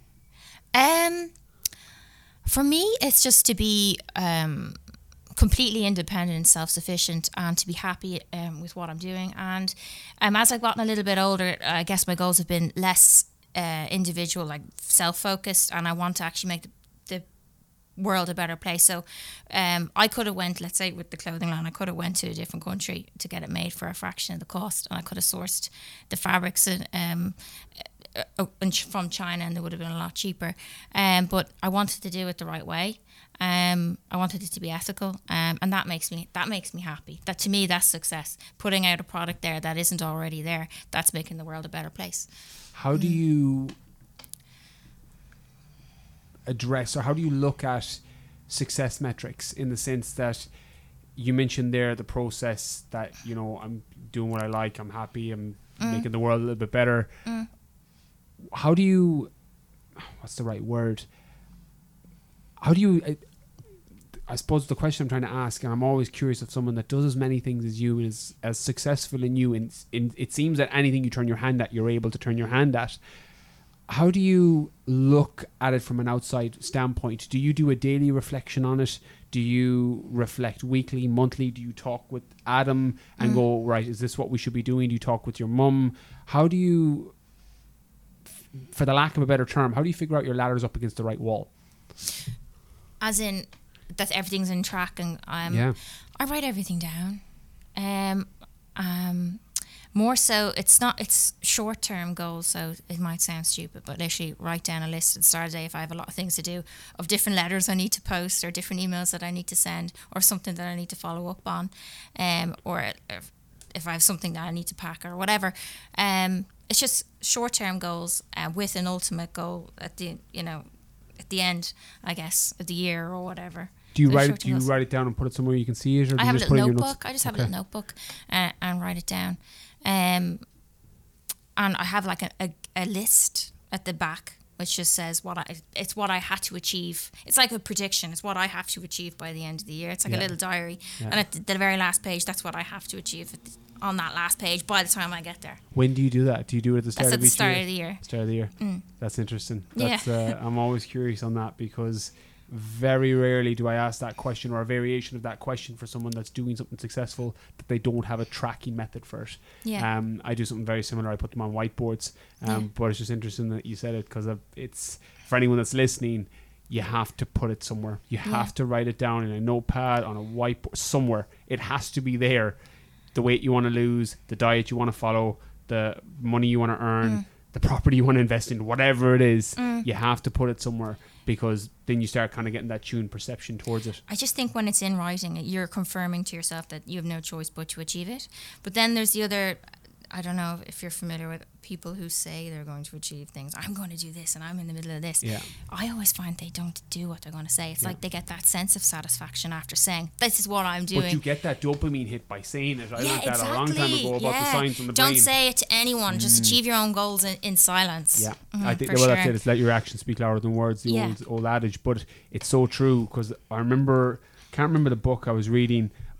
For me, it's just to be completely independent and self-sufficient, and to be happy with what I'm doing. And as I've gotten a little bit older, I guess my goals have been less individual, like self-focused, and I want to actually make the world a better place. So I could have went, let's say with the clothing line, I could have went to a different country to get it made for a fraction of the cost, and I could have sourced the fabrics from China, and they would have been a lot cheaper. But I wanted to do it the right way. I wanted it to be ethical, and that makes me happy. That, to me, that's success. Putting out a product there that isn't already there, that's making the world a better place. How do you address, or how do you look at success metrics, in the sense that you mentioned there the process that, you know, I'm doing what I like, I'm happy, I'm making the world a little bit better. How do you, what's the right word? How do you, I suppose the question I'm trying to ask, and I'm always curious of someone that does as many things as you and is as successful in you, and it seems that anything you turn your hand at, you're able to turn your hand at. How do you look at it from an outside standpoint? Do you do a daily reflection on it? Do you reflect weekly, monthly? Do you talk with Adam and go, right, is this what we should be doing? Do you talk with your mum? How do you, for the lack of a better term, how do you figure out your ladder's up against the right wall? As in that everything's in track, and I write everything down. More so, it's short-term goals, so it might sound stupid, but literally write down a list at the start of the day if I have a lot of things to do, of different letters I need to post, or different emails that I need to send, or something that I need to follow up on, or if I have something that I need to pack or whatever. It's just short-term goals with an ultimate goal at the end, I guess, of the year or whatever. Do you write it down and put it somewhere you can see it, or do I you have a just little put it in your notebook. I just have a little notebook and write it down. And I have like a list at the back which just says what I had to achieve. It's like a prediction. It's what I have to achieve by the end of the year. It's like a little diary. And at the very last page, that's what I have to achieve on that last page by the time I get there. When do you do that? Do you do it at the start of each year? That's at the start of the year. Start of the year. That's interesting. That's, I'm always curious on that, because very rarely do I ask that question, or a variation of that question, for someone that's doing something successful that they don't have a tracking method for it. I do something very similar. I put them on whiteboards, but it's just interesting that you said it, because it's, for anyone that's listening, you have to put it somewhere. You have to write it down in a notepad, on a whiteboard, somewhere. It has to be there. The weight you want to lose, the diet you want to follow, the money you want to earn, the property you want to invest in, whatever it is, you have to put it somewhere, because then you start kind of getting that tuned perception towards it. I just think when it's in writing, you're confirming to yourself that you have no choice but to achieve it. But then there's the other, I don't know if you're familiar with people who say they're going to achieve things. I'm going to do this and I'm in the middle of this. I always find they don't do what they're going to say. It's like they get that sense of satisfaction after saying, this is what I'm doing. But you get that dopamine hit by saying it. I learned that a long time ago about the science from the brain. Don't say it to anyone. Just achieve your own goals in silence. I think that's it. It's let your actions speak louder than words, the old adage. But it's so true, because I can't remember the book I was reading, but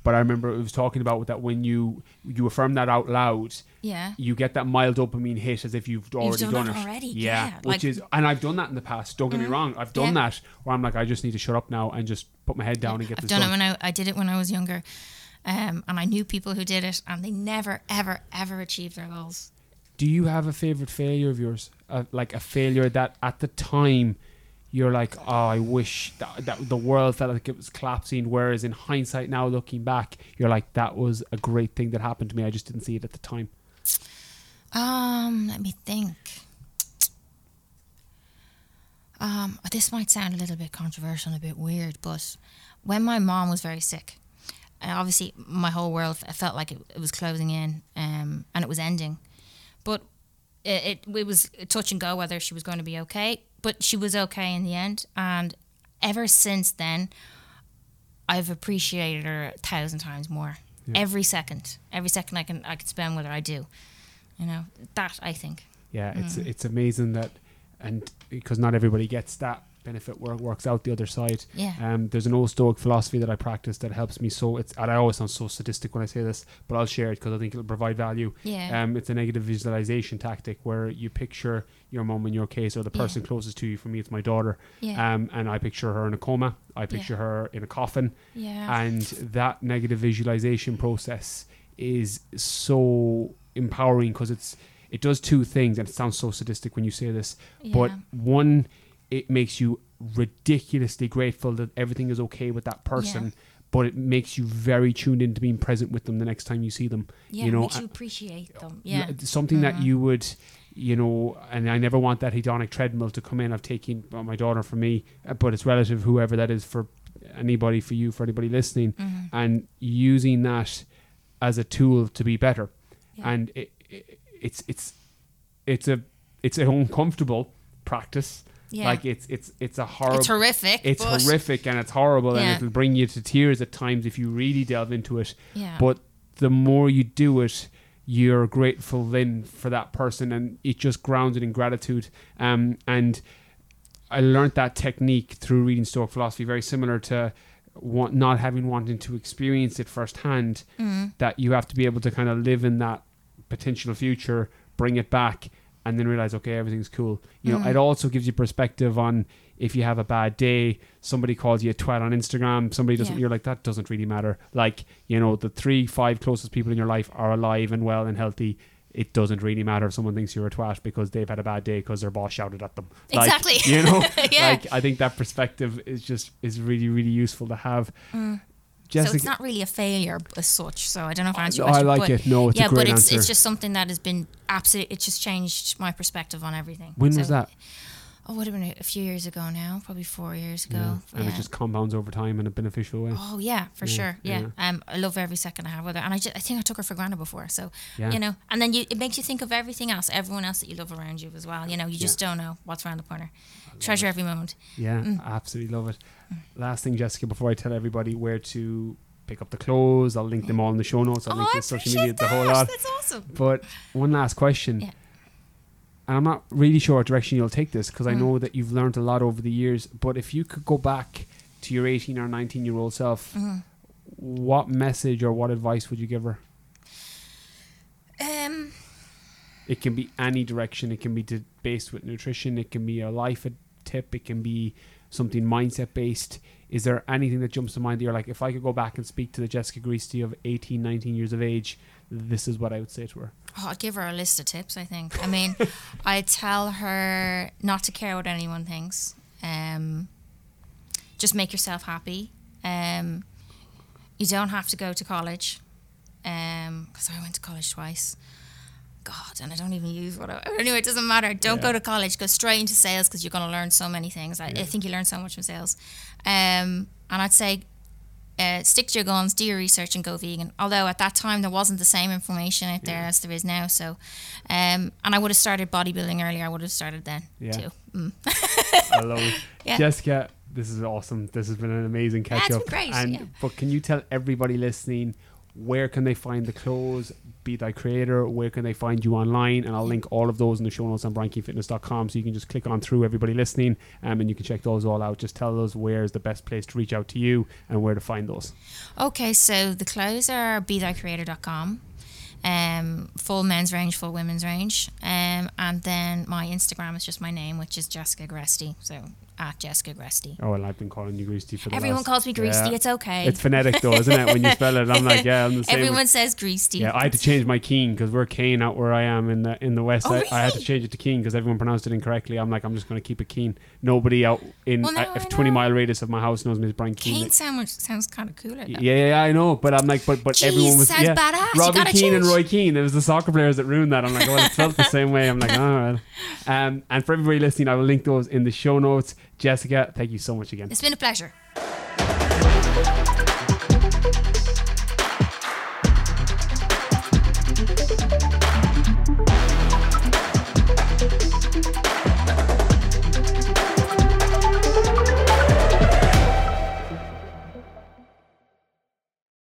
But I remember it was talking about that when you affirm that out loud, you get that mild dopamine hit as if you've already done it. Which is, and I've done that in the past. Don't get me wrong, I've done that where I'm like, I just need to shut up now and just put my head down and get this done. I've done it when I did it when I was younger, and I knew people who did it, and they never, ever, ever achieved their goals. Do you have a favorite failure of yours, like a failure that at the time you're like, oh, I wish that the world felt like it was collapsing, whereas in hindsight now, looking back, you're like, that was a great thing that happened to me, I just didn't see it at the time? Let me think. This might sound a little bit controversial and a bit weird, but when my mom was very sick, and obviously my whole world felt like it was closing in, and it was ending, but it was touch and go whether she was going to be okay. But she was okay in the end, and ever since then, I've appreciated her 1,000 times more. Yeah. Every second I can spend with her, I do. You know, that I think. Yeah, it's amazing that, and because not everybody gets that benefit where it works out the other side. Yeah. There's an old Stoic philosophy that I practice that helps me. So and I always sound so sadistic when I say this, but I'll share it because I think it'll provide value. Yeah. It's a negative visualization tactic where you picture your mum in your case, or the person closest to you. For me, it's my daughter. Yeah. And I picture her in a coma. I picture her in a coffin. Yeah. And that negative visualization process is so empowering because it does two things, and it sounds so sadistic when you say this, but one, it makes you ridiculously grateful that everything is okay with that person, but it makes you very tuned into being present with them the next time you see them. You know, makes you appreciate them. Something that you would, you know, and I never want that hedonic treadmill to come in. I've taken my daughter from me, but it's relative, whoever that is, for anybody, for you, for anybody listening, and using that as a tool to be better. And it's an uncomfortable practice. Like it's a horrible. It's horrific. It's horrific and it's horrible, and it'll bring you to tears at times if you really delve into it. But the more you do it, you're grateful then for that person, and it just grounds it in gratitude. And I learned that technique through reading Stoic philosophy, very similar to not wanting to experience it firsthand. That you have to be able to kind of live in that potential future, bring it back, and then realize, okay, everything's cool. You know, it also gives you perspective on if you have a bad day, somebody calls you a twat on Instagram, somebody doesn't, you're like, that doesn't really matter. Like, you know, the 3-5 closest people in your life are alive and well and healthy. It doesn't really matter if someone thinks you're a twat because they've had a bad day because their boss shouted at them. Exactly. Like, you know, like, I think that perspective is really, really useful to have. Jessica, so it's not really a failure as such. So I don't know if I answered your question. I like it. No, it's a great answer. It's just something that has been absolutely. It's just changed my perspective on everything. When was that? Oh, would have been a few years ago now, probably 4 years ago. And it just compounds over time in a beneficial way. Oh yeah, for sure. Yeah. I love every second I have with her, and I think I took her for granted before. So you know, and then it makes you think of everything else, everyone else that you love around you as well. You know, you just don't know what's around the corner. Treasure every moment. Yeah, I absolutely love it. Last thing, Jessica, before I tell everybody where to pick up the clothes, I'll link them all in the show notes. I'll link the social media, the whole lot. That's awesome. But one last question. Yeah. And I'm not really sure what direction you'll take this, because I know that you've learned a lot over the years. But if you could go back to your 18 or 19-year-old self, what message or what advice would you give her? It can be any direction. It can be based with nutrition. It can be a life tip. It can be something mindset based. Is there anything that jumps to mind that you're like, if I could go back and speak to the Jessica Griesti of 18, 19 years of age, this is what I would say to her? Oh, I'd give her a list of tips, I think. I mean, I'd tell her not to care what anyone thinks. Just make yourself happy. You don't have to go to college. Because I went to college twice. God, and I don't even use anyway, it doesn't matter. Don't go to college. Go straight into sales because you're going to learn so many things. I think you learn so much from sales. And I'd say stick to your guns, do your research, and go vegan. Although at that time there wasn't the same information out there as there is now. So, and I would have started bodybuilding earlier. I would have started then too. I love it. Jessica, this is awesome. This has been an amazing catch up. It's been great. But can you tell everybody listening where can they find the clothes? Be Thy Creator, where can they find you online? And I'll link all of those in the show notes on BrianKeaneFitness.com, so you can just click on through, everybody listening, and you can check those all out. Just tell us where's the best place to reach out to you and where to find those. Okay, so the clothes are BeThyCreator.com. Full men's range, full women's range, and then my Instagram is just my name, which is Jessica Gresty, so at Jessica Gresty. Oh, well, I've been calling you Greasty for the Everyone calls me Greasty. It's okay. It's phonetic though, isn't it? When you spell it, I'm like, yeah, I'm the same. Everyone says Greasty. Yeah, I had to change my Keane because we're Kane out where I am in the west. Oh, really? I had to change it to Keane because everyone pronounced it incorrectly. I'm like, I'm just going to keep it Keane. Nobody out in a 20-mile radius of my house knows me as Brian Keane. Keane sounds kind of cooler. Though. Yeah, I know, but I'm like, but Jeez, everyone was sounds badass. Robbie Keane and Roy Keane. It was the soccer players that ruined that. I'm like, well, it felt the same way. I'm like, oh well. And for everybody listening, I will link those in the show notes. Jessica, thank you so much again. It's been a pleasure.